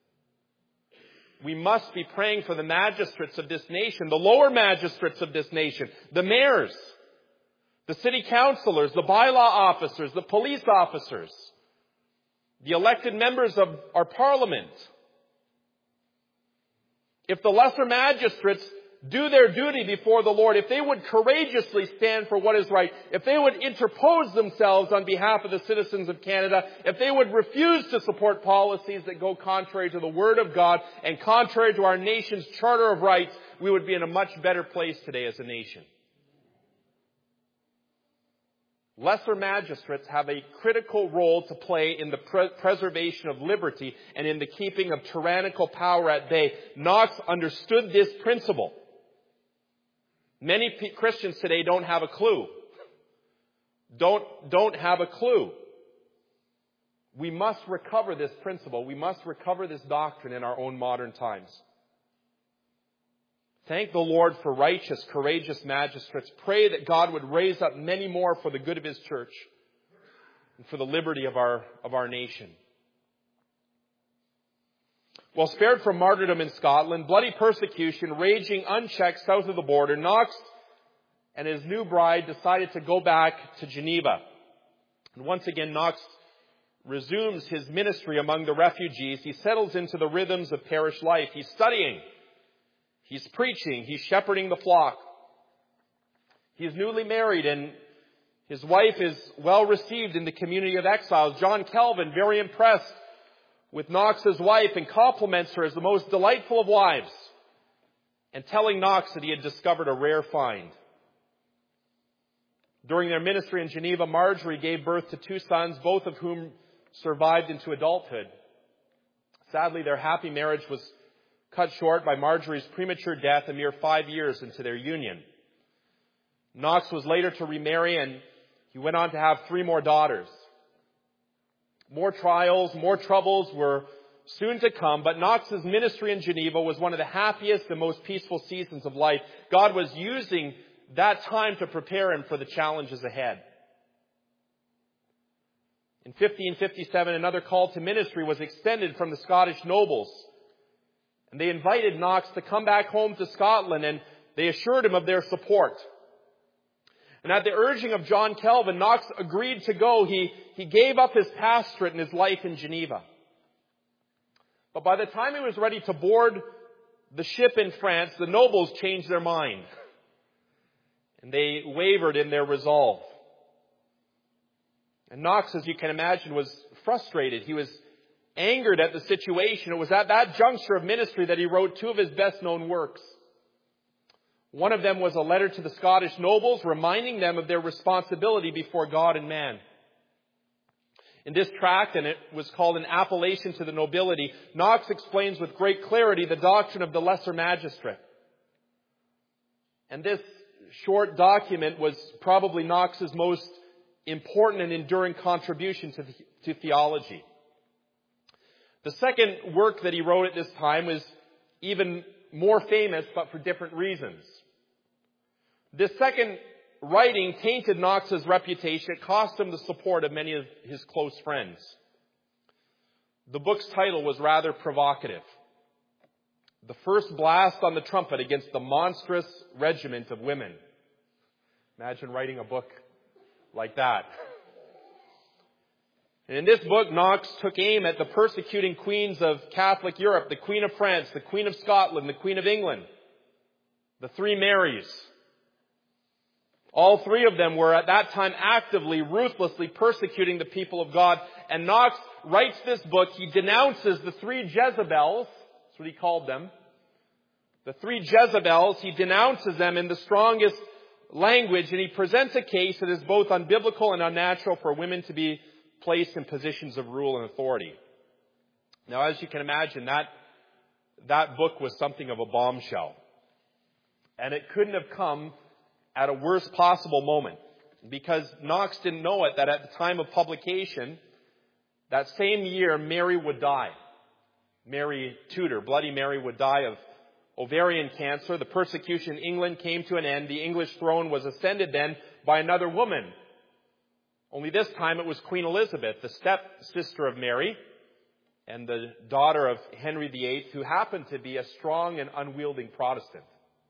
We must be praying for the magistrates of this nation, the lower magistrates of this nation, the mayors, the city councilors, the bylaw officers, the police officers, the elected members of our parliament. If the lesser magistrates do their duty before the Lord, if they would courageously stand for what is right, if they would interpose themselves on behalf of the citizens of Canada, if they would refuse to support policies that go contrary to the Word of God and contrary to our nation's Charter of Rights, we would be in a much better place today as a nation. Lesser magistrates have a critical role to play in the preservation of liberty and in the keeping of tyrannical power at bay. Knox understood this principle. Many Christians today don't have a clue. Don't have a clue. We must recover this principle. We must recover this doctrine in our own modern times. Thank the Lord for righteous, courageous magistrates. Pray that God would raise up many more for the good of His church and for the liberty of our nation. While spared from martyrdom in Scotland, bloody persecution raging unchecked south of the border, Knox and his new bride decided to go back to Geneva. And once again, Knox resumes his ministry among the refugees. He settles into the rhythms of parish life. He's studying. He's preaching. He's shepherding the flock. He's newly married, and his wife is well received in the community of exiles. John Calvin, very impressed with Knox's wife, and compliments her as the most delightful of wives, and telling Knox that he had discovered a rare find. During their ministry in Geneva, Marjorie gave birth to 2 sons, both of whom survived into adulthood. Sadly, their happy marriage was cut short by Marjorie's premature death a mere 5 years into their union. Knox was later to remarry, and he went on to have 3 more daughters. More trials, more troubles were soon to come, but Knox's ministry in Geneva was one of the happiest and most peaceful seasons of life. God was using that time to prepare him for the challenges ahead. In 1557, another call to ministry was extended from the Scottish nobles. And they invited Knox to come back home to Scotland, and they assured him of their support. And at the urging of John Calvin, Knox agreed to go. He gave up his pastorate and his life in Geneva. But by the time he was ready to board the ship in France, the nobles changed their mind. And they wavered in their resolve. And Knox, as you can imagine, was frustrated. He was angered at the situation. It was at that juncture of ministry that he wrote 2 of his best-known works. One of them was a letter to the Scottish nobles, reminding them of their responsibility before God and man. In this tract, and it was called An Appellation to the Nobility, Knox explains with great clarity the doctrine of the lesser magistrate. And this short document was probably Knox's most important and enduring contribution to theology. The second work that he wrote at this time was even more famous, but for different reasons. This second writing tainted Knox's reputation. It cost him the support of many of his close friends. The book's title was rather provocative. The First Blast on the Trumpet Against the Monstrous Regiment of Women. Imagine writing a book like that. And in this book, Knox took aim at the persecuting queens of Catholic Europe, the Queen of France, the Queen of Scotland, the Queen of England, the 3 Marys. All 3 of them were at that time actively, ruthlessly persecuting the people of God. And Knox writes this book. He denounces the 3 Jezebels. That's what he called them. The 3 Jezebels, he denounces them in the strongest language, and he presents a case that is both unbiblical and unnatural for women to be placed in positions of rule and authority. Now, as you can imagine, that book was something of a bombshell. And it couldn't have come at a worst possible moment, because Knox didn't know it, that at the time of publication, that same year, Mary would die. Mary Tudor, Bloody Mary, would die of ovarian cancer. The persecution in England came to an end. The English throne was ascended then by another woman. Only this time it was Queen Elizabeth, the stepsister of Mary and the daughter of Henry VIII, who happened to be a strong and unwielding Protestant.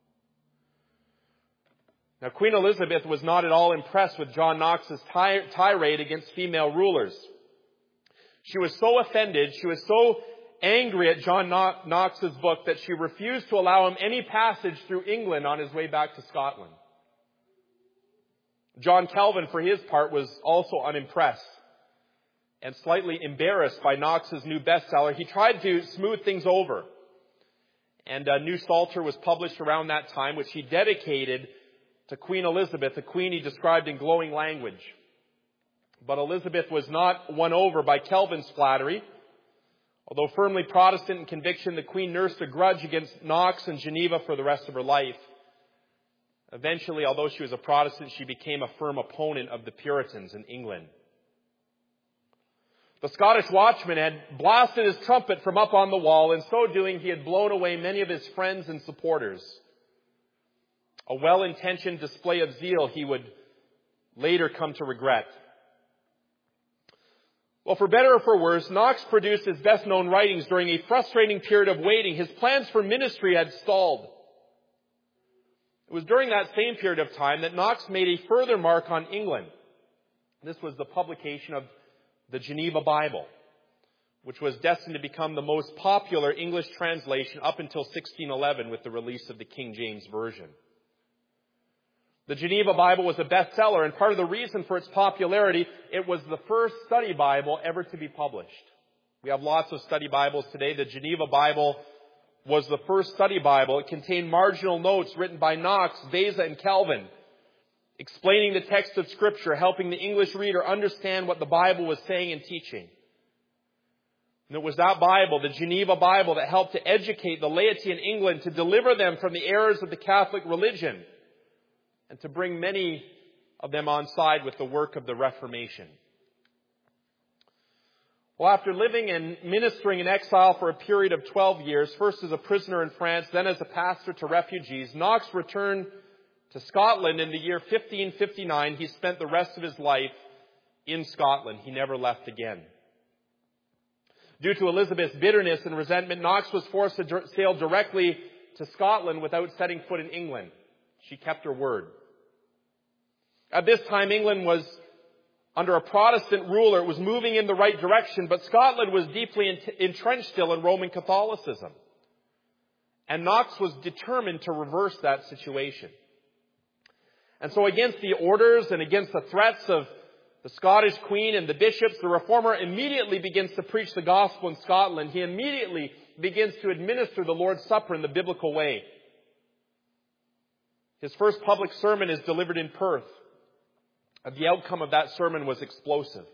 Now, Queen Elizabeth was not at all impressed with John Knox's tirade against female rulers. She was so offended, she was so angry at John Knox's book that she refused to allow him any passage through England on his way back to Scotland. John Calvin, for his part, was also unimpressed and slightly embarrassed by Knox's new bestseller. He tried to smooth things over. And a new Psalter was published around that time, which he dedicated to Queen Elizabeth, a queen he described in glowing language. But Elizabeth was not won over by Calvin's flattery. Although firmly Protestant in conviction, the Queen nursed a grudge against Knox and Geneva for the rest of her life. Eventually, although she was a Protestant, she became a firm opponent of the Puritans in England. The Scottish watchman had blasted his trumpet from up on the wall. In so doing, he had blown away many of his friends and supporters. A well-intentioned display of zeal he would later come to regret. Well, for better or for worse, Knox produced his best-known writings during a frustrating period of waiting. His plans for ministry had stalled. It was during that same period of time that Knox made a further mark on England. This was the publication of the Geneva Bible, which was destined to become the most popular English translation up until 1611 with the release of the King James Version. The Geneva Bible was a bestseller, and part of the reason for its popularity, it was the first study Bible ever to be published. We have lots of study Bibles today. The Geneva Bible was the first study Bible. It contained marginal notes written by Knox, Beza, and Calvin, explaining the text of Scripture, helping the English reader understand what the Bible was saying and teaching. And it was that Bible, the Geneva Bible, that helped to educate the laity in England, to deliver them from the errors of the Catholic religion, and to bring many of them on side with the work of the Reformation. Well, after living and ministering in exile for a period of 12 years, first as a prisoner in France, then as a pastor to refugees, Knox returned to Scotland in the year 1559. He spent the rest of his life in Scotland. He never left again. Due to Elizabeth's bitterness and resentment, Knox was forced to sail directly to Scotland without setting foot in England. She kept her word. At this time, England was under a Protestant ruler. It was moving in the right direction, but Scotland was deeply entrenched still in Roman Catholicism. And Knox was determined to reverse that situation. And so against the orders and against the threats of the Scottish Queen and the bishops, the reformer immediately begins to preach the gospel in Scotland. He immediately begins to administer the Lord's Supper in the biblical way. His first public sermon is delivered in Perth. The outcome of that sermon was explosive.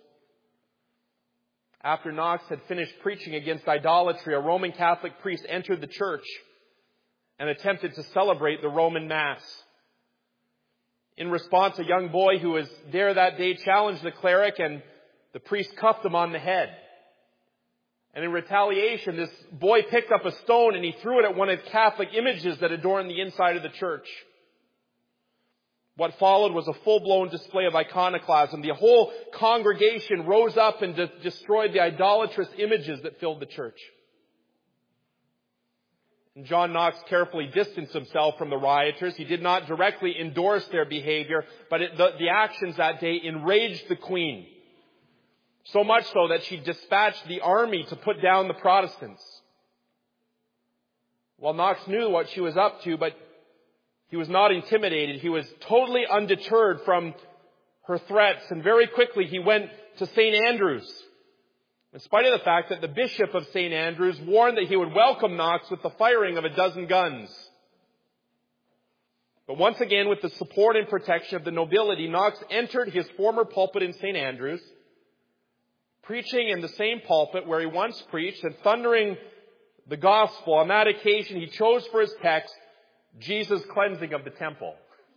After Knox had finished preaching against idolatry, a Roman Catholic priest entered the church and attempted to celebrate the Roman Mass. In response, a young boy who was there that day challenged the cleric, and the priest cuffed him on the head. And in retaliation, this boy picked up a stone and he threw it at one of the Catholic images that adorn the inside of the church. What followed was a full-blown display of iconoclasm. The whole congregation rose up and destroyed the idolatrous images that filled the church. And John Knox carefully distanced himself from the rioters. He did not directly endorse their behavior, but the actions that day enraged the Queen. So much so that she dispatched the army to put down the Protestants. Well, Knox knew what she was up to, but he was not intimidated. He was totally undeterred from her threats. And very quickly he went to St. Andrews. In spite of the fact that the Bishop of St. Andrews warned that he would welcome Knox with the firing of a dozen guns. But once again, with the support and protection of the nobility, Knox entered his former pulpit in St. Andrews, preaching in the same pulpit where he once preached and thundering the gospel. On that occasion, he chose for his text, Jesus' cleansing of the temple.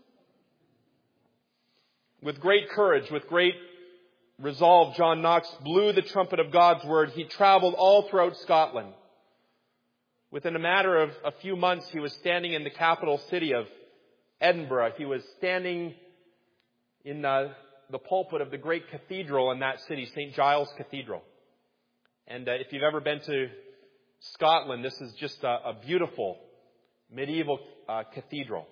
With great courage, with great resolve, John Knox blew the trumpet of God's word. He traveled all throughout Scotland. Within a matter of a few months, he was standing in the capital city of Edinburgh. He was standing in the pulpit of the great cathedral in that city, St. Giles Cathedral. And if you've ever been to Scotland, this is just a beautiful medieval cathedral.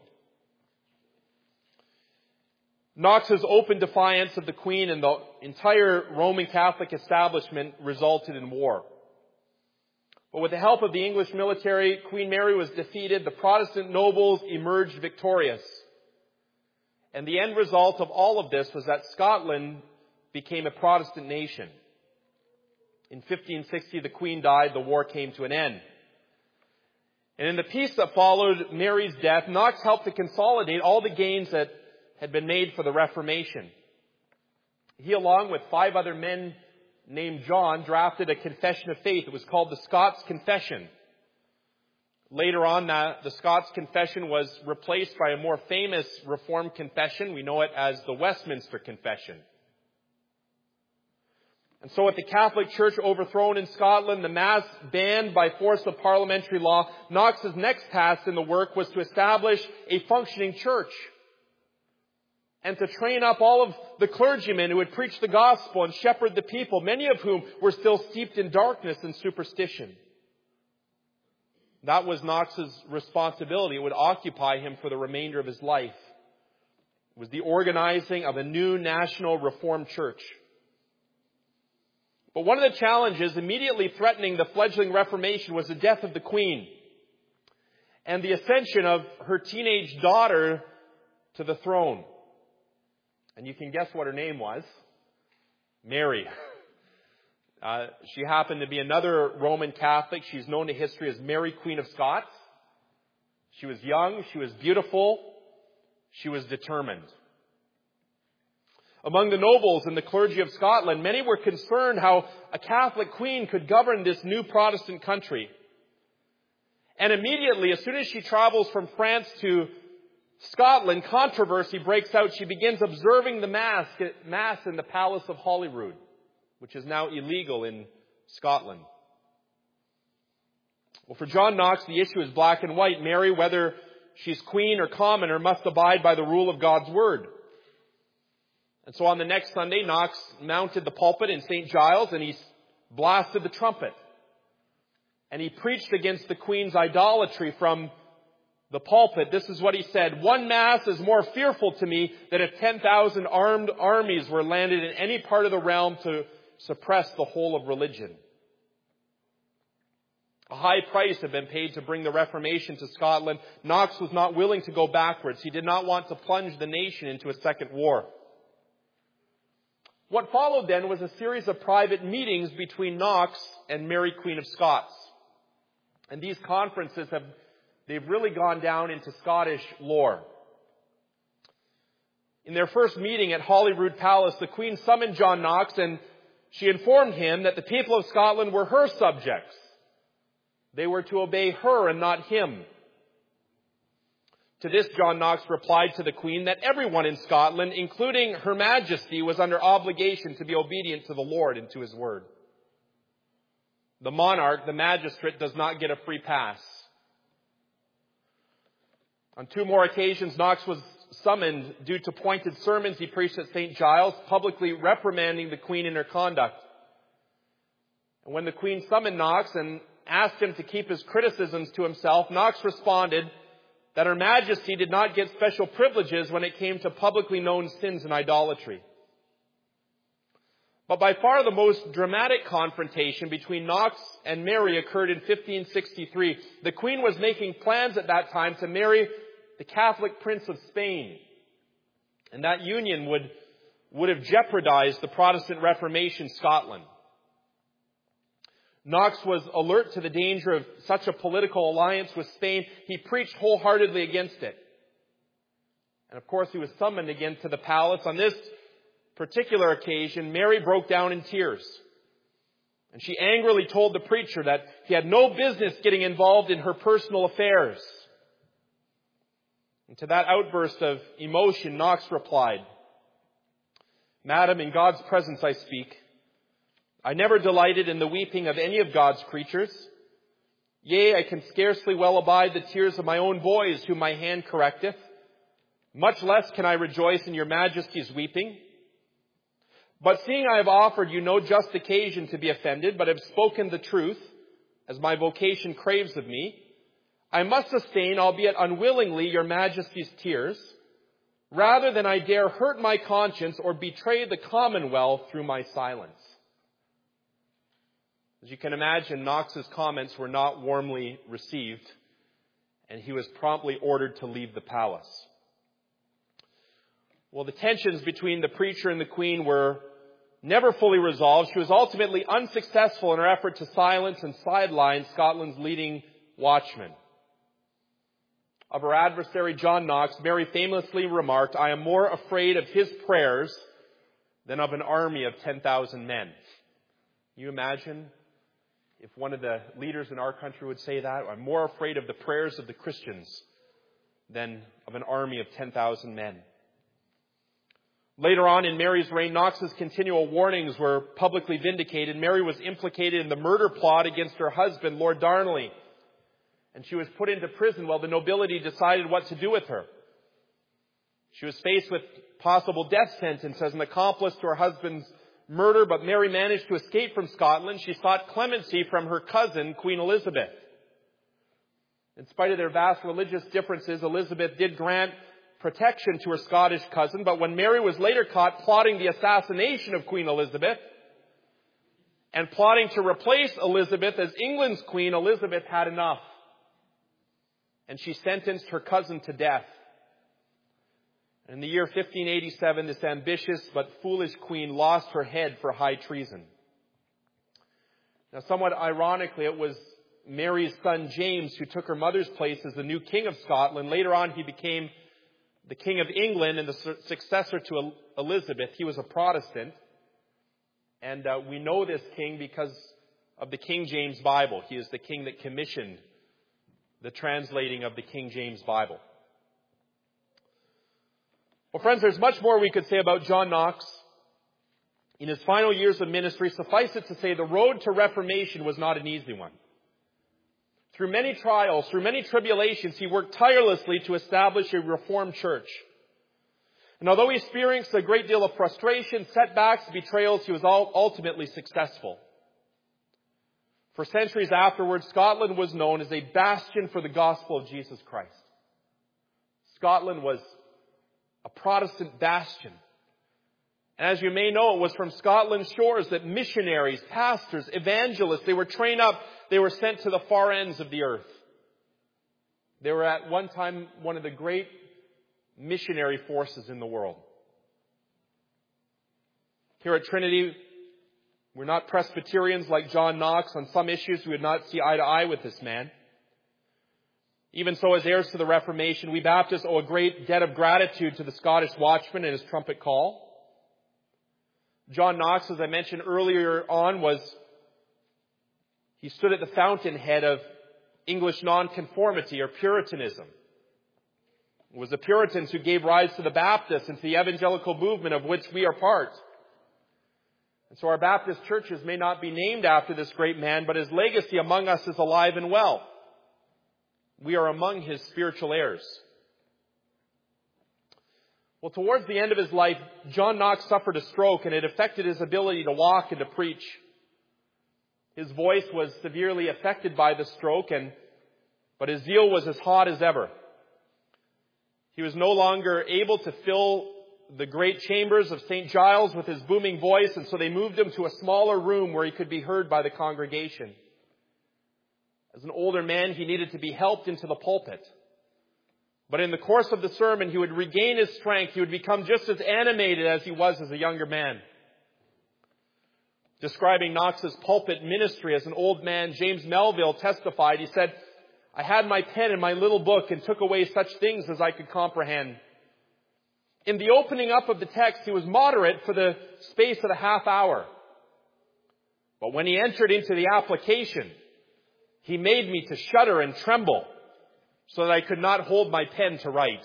Knox's open defiance of the Queen and the entire Roman Catholic establishment resulted in war. But with the help of the English military, Queen Mary was defeated. The Protestant nobles emerged victorious. And the end result of all of this was that Scotland became a Protestant nation. In 1560, the Queen died. The war came to an end. And in the peace that followed Mary's death, Knox helped to consolidate all the gains that had been made for the Reformation. He, along with 5 other men named John, drafted a confession of faith. It was called the Scots Confession. Later on, the Scots Confession was replaced by a more famous Reformed confession. We know it as the Westminster Confession. And so with the Catholic Church overthrown in Scotland, the Mass banned by force of parliamentary law, Knox's next task in the work was to establish a functioning church and to train up all of the clergymen who would preach the gospel and shepherd the people, many of whom were still steeped in darkness and superstition. That was Knox's responsibility. It would occupy him for the remainder of his life. It was the organizing of a new national Reformed church. But one of the challenges immediately threatening the fledgling Reformation was the death of the Queen and the ascension of her teenage daughter to the throne. And you can guess what her name was. Mary. She happened to be another Roman Catholic. She's known to history as Mary, Queen of Scots. She was young. She was beautiful. She was determined. Among the nobles and the clergy of Scotland, many were concerned how a Catholic queen could govern this new Protestant country. And immediately, as soon as she travels from France to Scotland, controversy breaks out. She begins observing the Mass in the Palace of Holyrood, which is now illegal in Scotland. Well, for John Knox, the issue is black and white. Mary, whether she's queen or commoner, must abide by the rule of God's Word. And so on the next Sunday, Knox mounted the pulpit in St. Giles and he blasted the trumpet. And he preached against the Queen's idolatry from the pulpit. This is what he said: "One Mass is more fearful to me than if 10,000 armed armies were landed in any part of the realm to suppress the whole of religion." A high price had been paid to bring the Reformation to Scotland. Knox was not willing to go backwards. He did not want to plunge the nation into a second war. What followed then was a series of private meetings between Knox and Mary, Queen of Scots. And these conferences they've really gone down into Scottish lore. In their first meeting at Holyrood Palace, the Queen summoned John Knox and she informed him that the people of Scotland were her subjects. They were to obey her and not him. To this, John Knox replied to the Queen that everyone in Scotland, including Her Majesty, was under obligation to be obedient to the Lord and to His word. The monarch, the magistrate, does not get a free pass. On 2 more occasions, Knox was summoned due to pointed sermons he preached at St. Giles, publicly reprimanding the Queen in her conduct. And when the Queen summoned Knox and asked him to keep his criticisms to himself, Knox responded that Her Majesty did not get special privileges when it came to publicly known sins and idolatry. But by far the most dramatic confrontation between Knox and Mary occurred in 1563. The Queen was making plans at that time to marry the Catholic Prince of Spain. And that union would have jeopardized the Protestant Reformation in Scotland. Knox was alert to the danger of such a political alliance with Spain. He preached wholeheartedly against it. And of course, he was summoned again to the palace. On this particular occasion, Mary broke down in tears. And she angrily told the preacher that he had no business getting involved in her personal affairs. And to that outburst of emotion, Knox replied, "Madam, in God's presence I speak. I never delighted in the weeping of any of God's creatures. Yea, I can scarcely well abide the tears of my own boys, whom my hand correcteth. Much less can I rejoice in your Majesty's weeping. But seeing I have offered you no just occasion to be offended, but have spoken the truth, as my vocation craves of me, I must sustain, albeit unwillingly, your Majesty's tears, rather than I dare hurt my conscience or betray the Commonwealth through my silence." As you can imagine, Knox's comments were not warmly received, and he was promptly ordered to leave the palace. Well, the tensions between the preacher and the Queen were never fully resolved. She was ultimately unsuccessful in her effort to silence and sideline Scotland's leading watchman. Of her adversary, John Knox, Mary famously remarked, "I am more afraid of his prayers than of an army of 10,000 men." Can you imagine if one of the leaders in our country would say that? "I'm more afraid of the prayers of the Christians than of an army of 10,000 men." Later on in Mary's reign, Knox's continual warnings were publicly vindicated. Mary was implicated in the murder plot against her husband, Lord Darnley, and she was put into prison while the nobility decided what to do with her. She was faced with possible death sentence as an accomplice to her husband's murder, but Mary managed to escape from Scotland. She sought clemency from her cousin, Queen Elizabeth. In spite of their vast religious differences, Elizabeth did grant protection to her Scottish cousin, but when Mary was later caught plotting the assassination of Queen Elizabeth and plotting to replace Elizabeth as England's queen, Elizabeth had enough, and she sentenced her cousin to death. In the year 1587, this ambitious but foolish queen lost her head for high treason. Now, somewhat ironically, it was Mary's son James who took her mother's place as the new king of Scotland. Later on, he became the King of England and the successor to Elizabeth. He was a Protestant. And we know this king because of the King James Bible. He is the king that commissioned the translating of the King James Bible. Well, friends, there's much more we could say about John Knox. In his final years of ministry, suffice it to say, the road to Reformation was not an easy one. Through many trials, through many tribulations, he worked tirelessly to establish a Reformed church. And although he experienced a great deal of frustration, setbacks, betrayals, he was ultimately successful. For centuries afterwards, Scotland was known as a bastion for the gospel of Jesus Christ. Scotland was a Protestant bastion. And as you may know, it was from Scotland's shores that missionaries, pastors, evangelists, they were trained up, they were sent to the far ends of the earth. They were at one time one of the great missionary forces in the world. Here at Trinity, we're not Presbyterians like John Knox. On some issues, we would not see eye to eye with this man. Even so, as heirs to the Reformation, we Baptists owe a great debt of gratitude to the Scottish watchman and his trumpet call. John Knox, as I mentioned earlier on, he stood at the fountainhead of English nonconformity or Puritanism. It was the Puritans who gave rise to the Baptists and to the evangelical movement of which we are part. And so our Baptist churches may not be named after this great man, but his legacy among us is alive and well. We are among his spiritual heirs. Well, towards the end of his life, John Knox suffered a stroke, and it affected his ability to walk and to preach. His voice was severely affected by the stroke, but his zeal was as hot as ever. He was no longer able to fill the great chambers of St. Giles with his booming voice, and so they moved him to a smaller room where he could be heard by the congregation. As an older man, he needed to be helped into the pulpit. But in the course of the sermon, he would regain his strength. He would become just as animated as he was as a younger man. Describing Knox's pulpit ministry as an old man, James Melville testified. He said, "I had my pen and my little book and took away such things as I could comprehend. In the opening up of the text, he was moderate for the space of a half hour. But when he entered into the application, he made me to shudder and tremble, so that I could not hold my pen to write."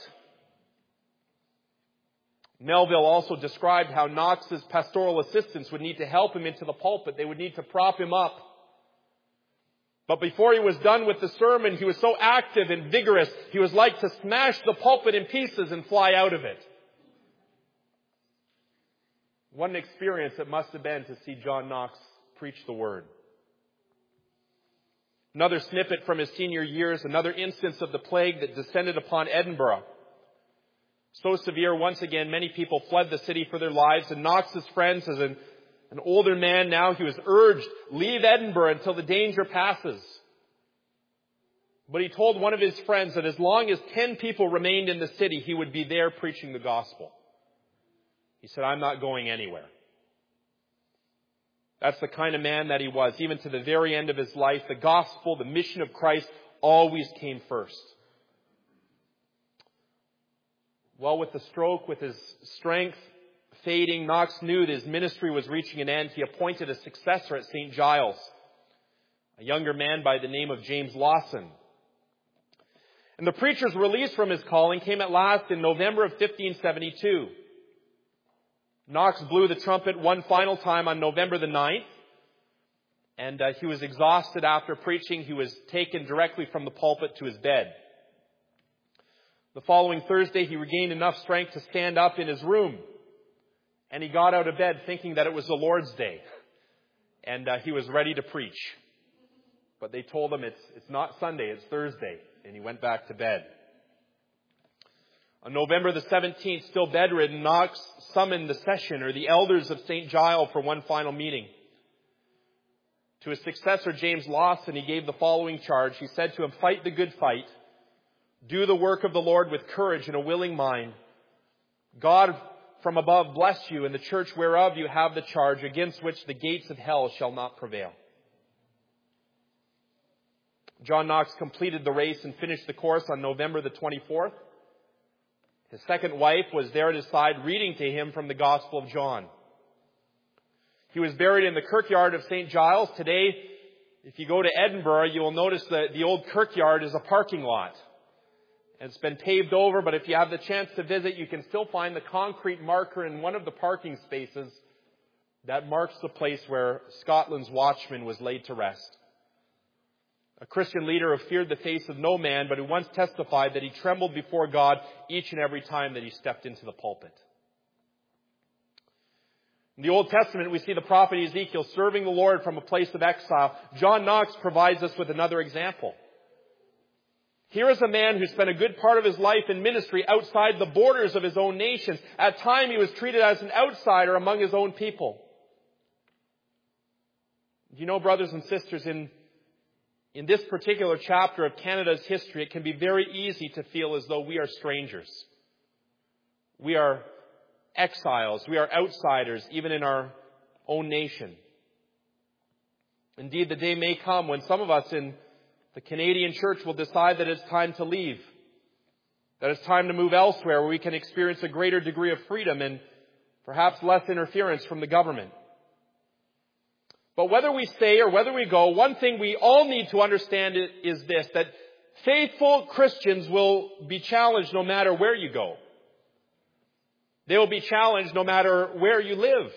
Melville also described how Knox's pastoral assistants would need to help him into the pulpit. They would need to prop him up. But before he was done with the sermon, he was so active and vigorous, he was like to smash the pulpit in pieces and fly out of it. What an experience it must have been to see John Knox preach the word. Another snippet from his senior years, another instance of the plague that descended upon Edinburgh. So severe, once again, many people fled the city for their lives, and Knox's friends, as an An older man now, he was urged, leave Edinburgh until the danger passes. But he told one of his friends that as long as 10 people remained in the city, he would be there preaching the gospel. He said, I'm not going anywhere. That's the kind of man that he was. Even to the very end of his life, the gospel, the mission of Christ always came first. Well, with the stroke, with his strength fading, Knox knew that his ministry was reaching an end. He appointed a successor at St. Giles, a younger man by the name of James Lawson. And the preacher's release from his calling came at last in November of 1572. Knox blew the trumpet one final time on November the 9th, and he was exhausted after preaching. He was taken directly from the pulpit to his bed. The following Thursday, he regained enough strength to stand up in his room, and he got out of bed thinking that it was the Lord's Day, and he was ready to preach. But they told him it's not Sunday, it's Thursday, and he went back to bed. On November the 17th, still bedridden, Knox summoned the session, or the elders of St. Giles, for one final meeting. To his successor, James Lawson, he gave the following charge. He said to him, fight the good fight. Do the work of the Lord with courage and a willing mind. God from above bless you, and the church whereof you have the charge, against which the gates of hell shall not prevail. John Knox completed the race and finished the course on November the 24th. His second wife was there at his side reading to him from the Gospel of John. He was buried in the kirkyard of St. Giles. Today, if you go to Edinburgh, you will notice that the old kirkyard is a parking lot. And it's been paved over, but if you have the chance to visit, you can still find the concrete marker in one of the parking spaces that marks the place where Scotland's watchman was laid to rest. A Christian leader who feared the face of no man, but who once testified that he trembled before God each and every time that he stepped into the pulpit. In the Old Testament, we see the prophet Ezekiel serving the Lord from a place of exile. John Knox provides us with another example. Here is a man who spent a good part of his life in ministry outside the borders of his own nation. At times, he was treated as an outsider among his own people. You know, brothers and sisters, in this particular chapter of Canada's history, it can be very easy to feel as though we are strangers. We are exiles. We are outsiders, even in our own nation. Indeed, the day may come when some of us in the Canadian church will decide that it's time to leave, that it's time to move elsewhere where we can experience a greater degree of freedom and perhaps less interference from the government. But whether we stay or whether we go, one thing we all need to understand is this, that faithful Christians will be challenged no matter where you go. They will be challenged no matter where you live.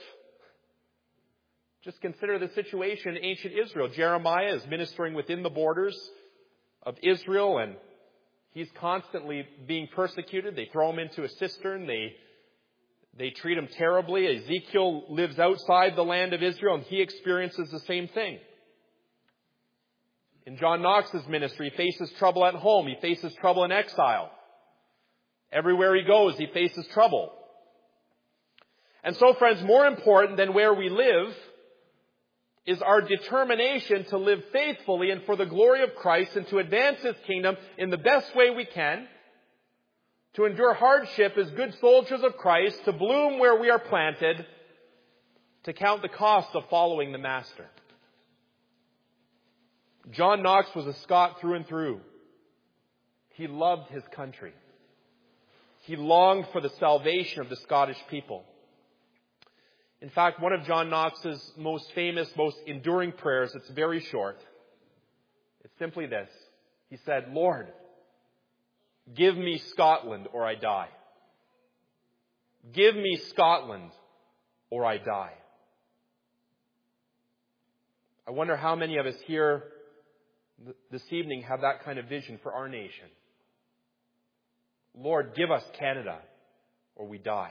Just consider the situation in ancient Israel. Jeremiah is ministering within the borders of Israel, and he's constantly being persecuted. They throw him into a cistern. They treat him terribly. Ezekiel lives outside the land of Israel, and he experiences the same thing. In John Knox's ministry, he faces trouble at home. He faces trouble in exile. Everywhere he goes, he faces trouble. And so, friends, more important than where we live is our determination to live faithfully and for the glory of Christ and to advance His kingdom in the best way we can, to endure hardship as good soldiers of Christ, to bloom where we are planted, to count the cost of following the Master. John Knox was a Scot through and through. He loved his country. He longed for the salvation of the Scottish people. In fact, one of John Knox's most famous, most enduring prayers, it's very short. It's simply this. He said, Lord, give me Scotland or I die. Give me Scotland or I die. I wonder how many of us here this evening have that kind of vision for our nation. Lord, give us Canada or we die.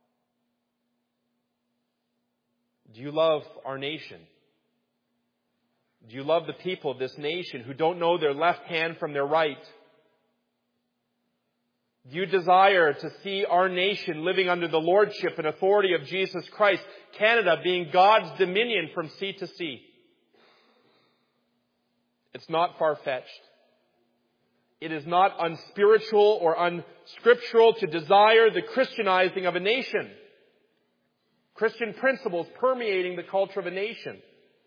Do you love our nation? Do you love the people of this nation who don't know their left hand from their right? Do you desire to see our nation living under the lordship and authority of Jesus Christ, Canada being God's dominion from sea to sea? It's not far-fetched. It is not unspiritual or unscriptural to desire the Christianizing of a nation. Christian principles permeating the culture of a nation.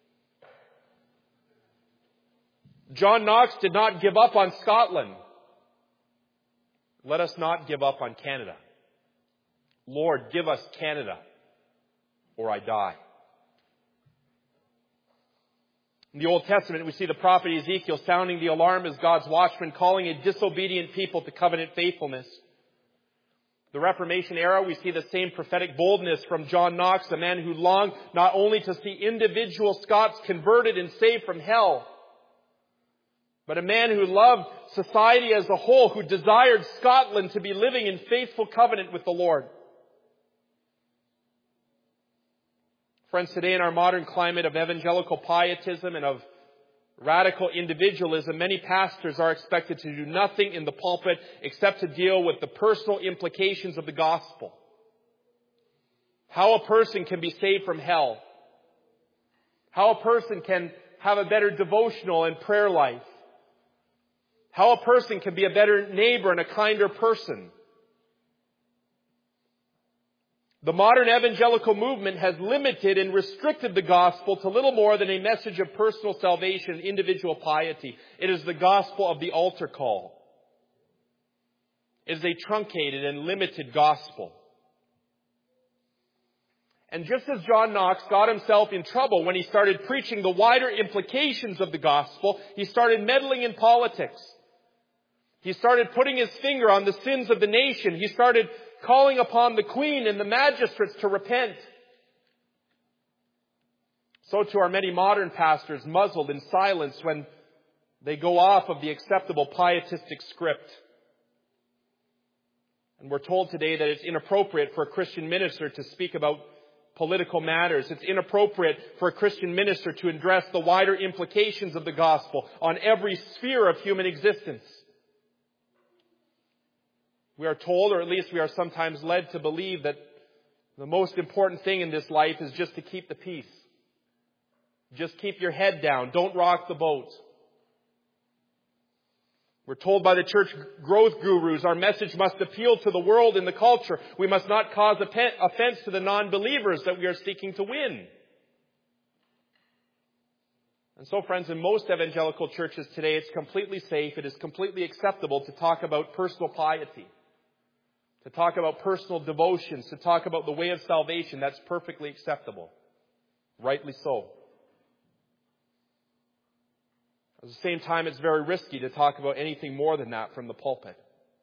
John Knox did not give up on Scotland. Let us not give up on Canada. Lord, give us Canada, or I die. In the Old Testament, we see the prophet Ezekiel sounding the alarm as God's watchman, calling a disobedient people to covenant faithfulness. The Reformation era, we see the same prophetic boldness from John Knox, a man who longed not only to see individual Scots converted and saved from hell, but a man who loved society as a whole, who desired Scotland to be living in faithful covenant with the Lord. Friends, today in our modern climate of evangelical pietism and of radical individualism, many pastors are expected to do nothing in the pulpit except to deal with the personal implications of the gospel. How a person can be saved from hell. How a person can have a better devotional and prayer life. How a person can be a better neighbor and a kinder person. The modern evangelical movement has limited and restricted the gospel to little more than a message of personal salvation and individual piety. It is the gospel of the altar call. It is a truncated and limited gospel. And just as John Knox got himself in trouble when he started preaching the wider implications of the gospel, he started meddling in politics. He started putting his finger on the sins of the nation. He started calling upon the Queen and the magistrates to repent. So too are many modern pastors muzzled in silence when they go off of the acceptable pietistic script. And we're told today that it's inappropriate for a Christian minister to speak about political matters. It's inappropriate for a Christian minister to address the wider implications of the gospel on every sphere of human existence. We are told, or at least we are sometimes led to believe, that the most important thing in this life is just to keep the peace. Just keep your head down. Don't rock the boat. We're told by the church growth gurus our message must appeal to the world and the culture. We must not cause offense to the non-believers that we are seeking to win. And so, friends, in most evangelical churches today, it's completely safe, it is completely acceptable to talk about personal piety, to talk about personal devotions, to talk about the way of salvation. That's perfectly acceptable. Rightly so. At the same time, it's very risky to talk about anything more than that from the pulpit.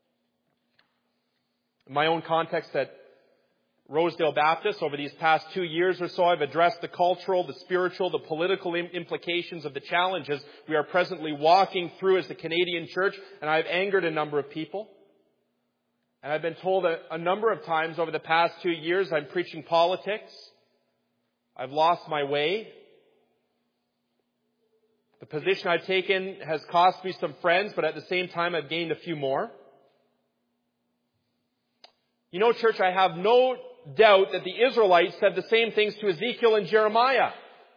In my own context at Rosedale Baptist, over these past 2 years or so, I've addressed the cultural, the spiritual, the political implications of the challenges we are presently walking through as the Canadian church, and I've angered a number of people. And I've been told a number of times over the past 2 years I'm preaching politics. I've lost my way. The position I've taken has cost me some friends, but at the same time I've gained a few more. You know, church, I have no doubt that the Israelites said the same things to Ezekiel and Jeremiah.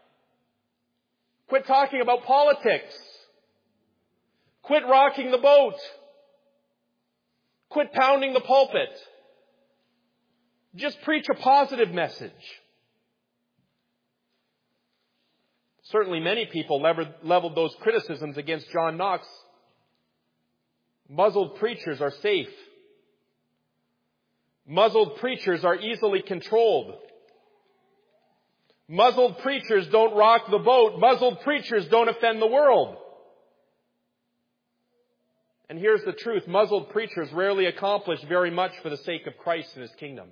Quit talking about politics. Quit rocking the boat. Quit pounding the pulpit. Just preach a positive message. Certainly many people leveled those criticisms against John Knox. Muzzled preachers are safe. Muzzled preachers are easily controlled. Muzzled preachers don't rock the boat. Muzzled preachers don't offend the world. And here's the truth. Muzzled preachers rarely accomplish very much for the sake of Christ and His kingdom.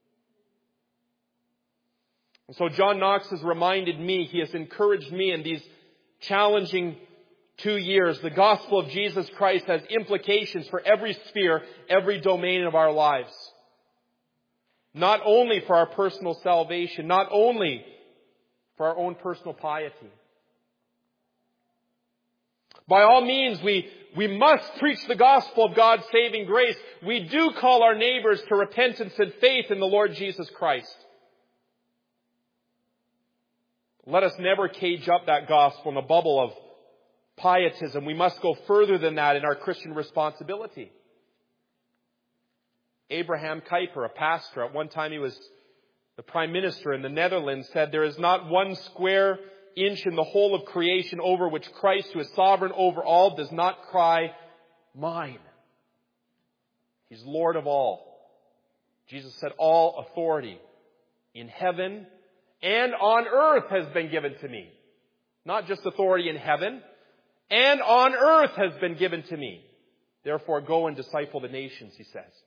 And so John Knox has reminded me, he has encouraged me in these challenging 2 years. The gospel of Jesus Christ has implications for every sphere, every domain of our lives. Not only for our personal salvation, not only for our own personal piety. By all means, we must preach the gospel of God's saving grace. We do call our neighbors to repentance and faith in the Lord Jesus Christ. Let us never cage up that gospel in a bubble of pietism. We must go further than that in our Christian responsibility. Abraham Kuyper, a pastor, at one time he was the Prime Minister in the Netherlands, said, "There is not one square inch in the whole of creation over which Christ, who is sovereign over all, does not cry, 'Mine.'" He's Lord of all. Jesus said, "All authority in heaven and on earth has been given to me." Not just authority in heaven, and on earth has been given to me. Therefore, go and disciple the nations, he says.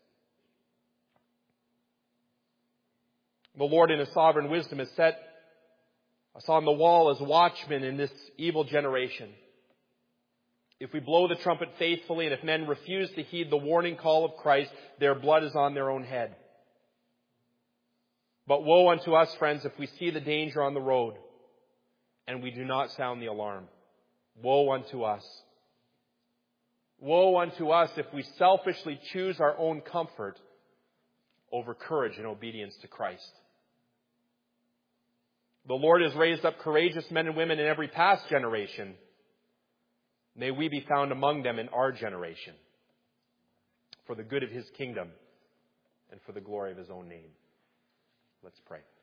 The Lord in His sovereign wisdom has set us on the wall as watchmen in this evil generation. If we blow the trumpet faithfully, and if men refuse to heed the warning call of Christ, their blood is on their own head. But woe unto us, friends, if we see the danger on the road and we do not sound the alarm. Woe unto us. Woe unto us if we selfishly choose our own comfort over courage and obedience to Christ. The Lord has raised up courageous men and women in every past generation. May we be found among them in our generation, for the good of His kingdom and for the glory of His own name. Let's pray.